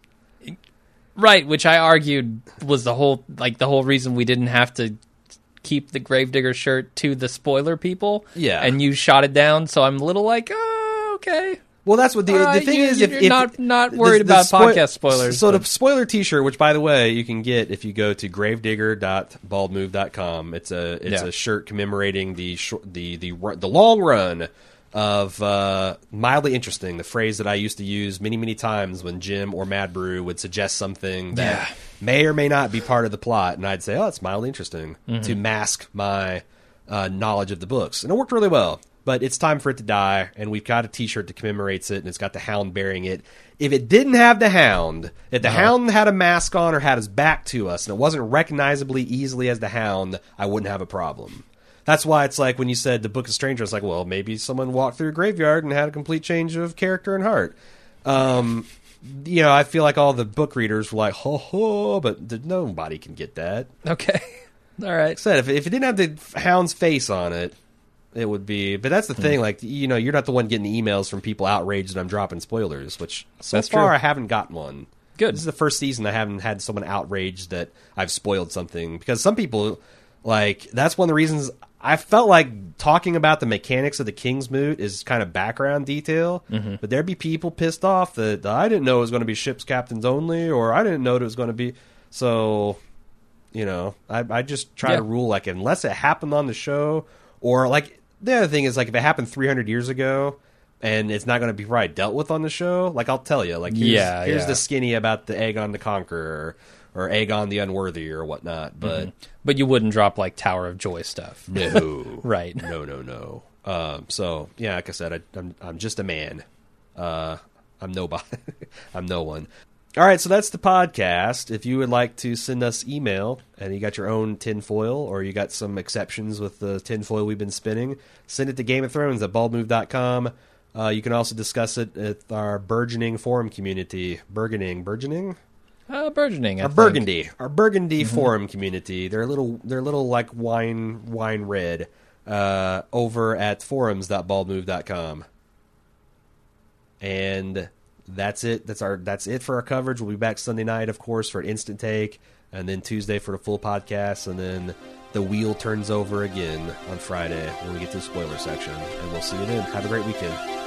Speaker 2: Right, which I argued was the whole like the whole reason we didn't have to keep the Gravedigger shirt to the spoiler people.
Speaker 1: Yeah.
Speaker 2: And you shot it down, so I'm a little like, oh, okay.
Speaker 1: Well, that's what the,
Speaker 2: Uh,
Speaker 1: the thing
Speaker 2: you-
Speaker 1: is. If,
Speaker 2: you're
Speaker 1: if
Speaker 2: not- not worried
Speaker 1: the- the
Speaker 2: about
Speaker 1: spoi-
Speaker 2: podcast spoilers,
Speaker 1: So
Speaker 2: but-
Speaker 1: the spoiler T-shirt, which by the way you can get if you go to gravedigger dot bald move dot com. It's a it's
Speaker 2: Yeah.
Speaker 1: a shirt commemorating the short, the the ru- the long run of uh, mildly interesting. The phrase that I used to use many many times when Jim or Mad Brew would suggest something that
Speaker 2: Yeah.
Speaker 1: may or may not be part of the plot, and I'd say, "Oh, it's mildly interesting,"
Speaker 2: Mm-hmm.
Speaker 1: to mask my uh, knowledge of the books, and it worked really well. But it's time for it to die, and we've got a T-shirt that commemorates it, and it's got the Hound bearing it. If it didn't have the Hound, if the
Speaker 2: Uh-huh.
Speaker 1: Hound had a mask on or had his back to us, and it wasn't recognizably easily as the Hound, I wouldn't have a problem. That's why it's like when you said the Book of Strangers, it's like, well, maybe someone walked through a graveyard and had a complete change of character and heart. Um, you know, I feel like all the book readers were like, ho ho, but th- nobody can get that.
Speaker 2: Okay. All right.
Speaker 1: Like I said, if, if it didn't have the Hound's face on it, it would be. But that's the
Speaker 2: Hmm.
Speaker 1: thing, like, you know, you're not the one getting the emails from people outraged that I'm dropping spoilers, which so
Speaker 2: That's
Speaker 1: far
Speaker 2: true.
Speaker 1: I haven't gotten one.
Speaker 2: Good.
Speaker 1: This is the first season I haven't had someone outraged that I've spoiled something, because some people, like, that's one of the reasons I felt like talking about the mechanics of the King's Moot is kind of background detail,
Speaker 2: Mm-hmm.
Speaker 1: but there'd be people pissed off that I didn't know it was going to be ships captains only, or I didn't know it was going to be. So, you know, I, I just try
Speaker 2: Yeah.
Speaker 1: to rule, like, unless it happened on the show, or, like, the other thing is, like, if it happened three hundred years ago and it's not going to be probably dealt with on the show, like, I'll tell you, like, here's,
Speaker 2: Yeah,
Speaker 1: here's
Speaker 2: yeah.
Speaker 1: the skinny about the Aegon the Conqueror or, or Aegon the Unworthy or whatnot, but
Speaker 2: But you wouldn't drop like Tower of Joy stuff.
Speaker 1: no.
Speaker 2: Right.
Speaker 1: No, no, no. Um, so, yeah, like I said, I, I'm, I'm just a man. Uh, I'm nobody. I'm no one. All right, so that's the podcast. If you would like to send us email and you got your own tinfoil or you got some exceptions with the tinfoil we've been spinning, send it to Game of Thrones at bald move dot com. Uh, you can also discuss it at our burgeoning forum community. Burgeoning? Burgeoning?
Speaker 2: Uh, burgeoning. I
Speaker 1: Our
Speaker 2: think.
Speaker 1: Burgundy. Our Burgundy forum community. They're a little, they're a little like wine, wine red uh, over at forums dot bald move dot com. And that's it. That's our. That's it for our coverage. We'll be back Sunday night, of course, for an instant take, and then Tuesday for the full podcast, and then the wheel turns over again on Friday when we get to the spoiler section. And we'll see you then. Have a great weekend.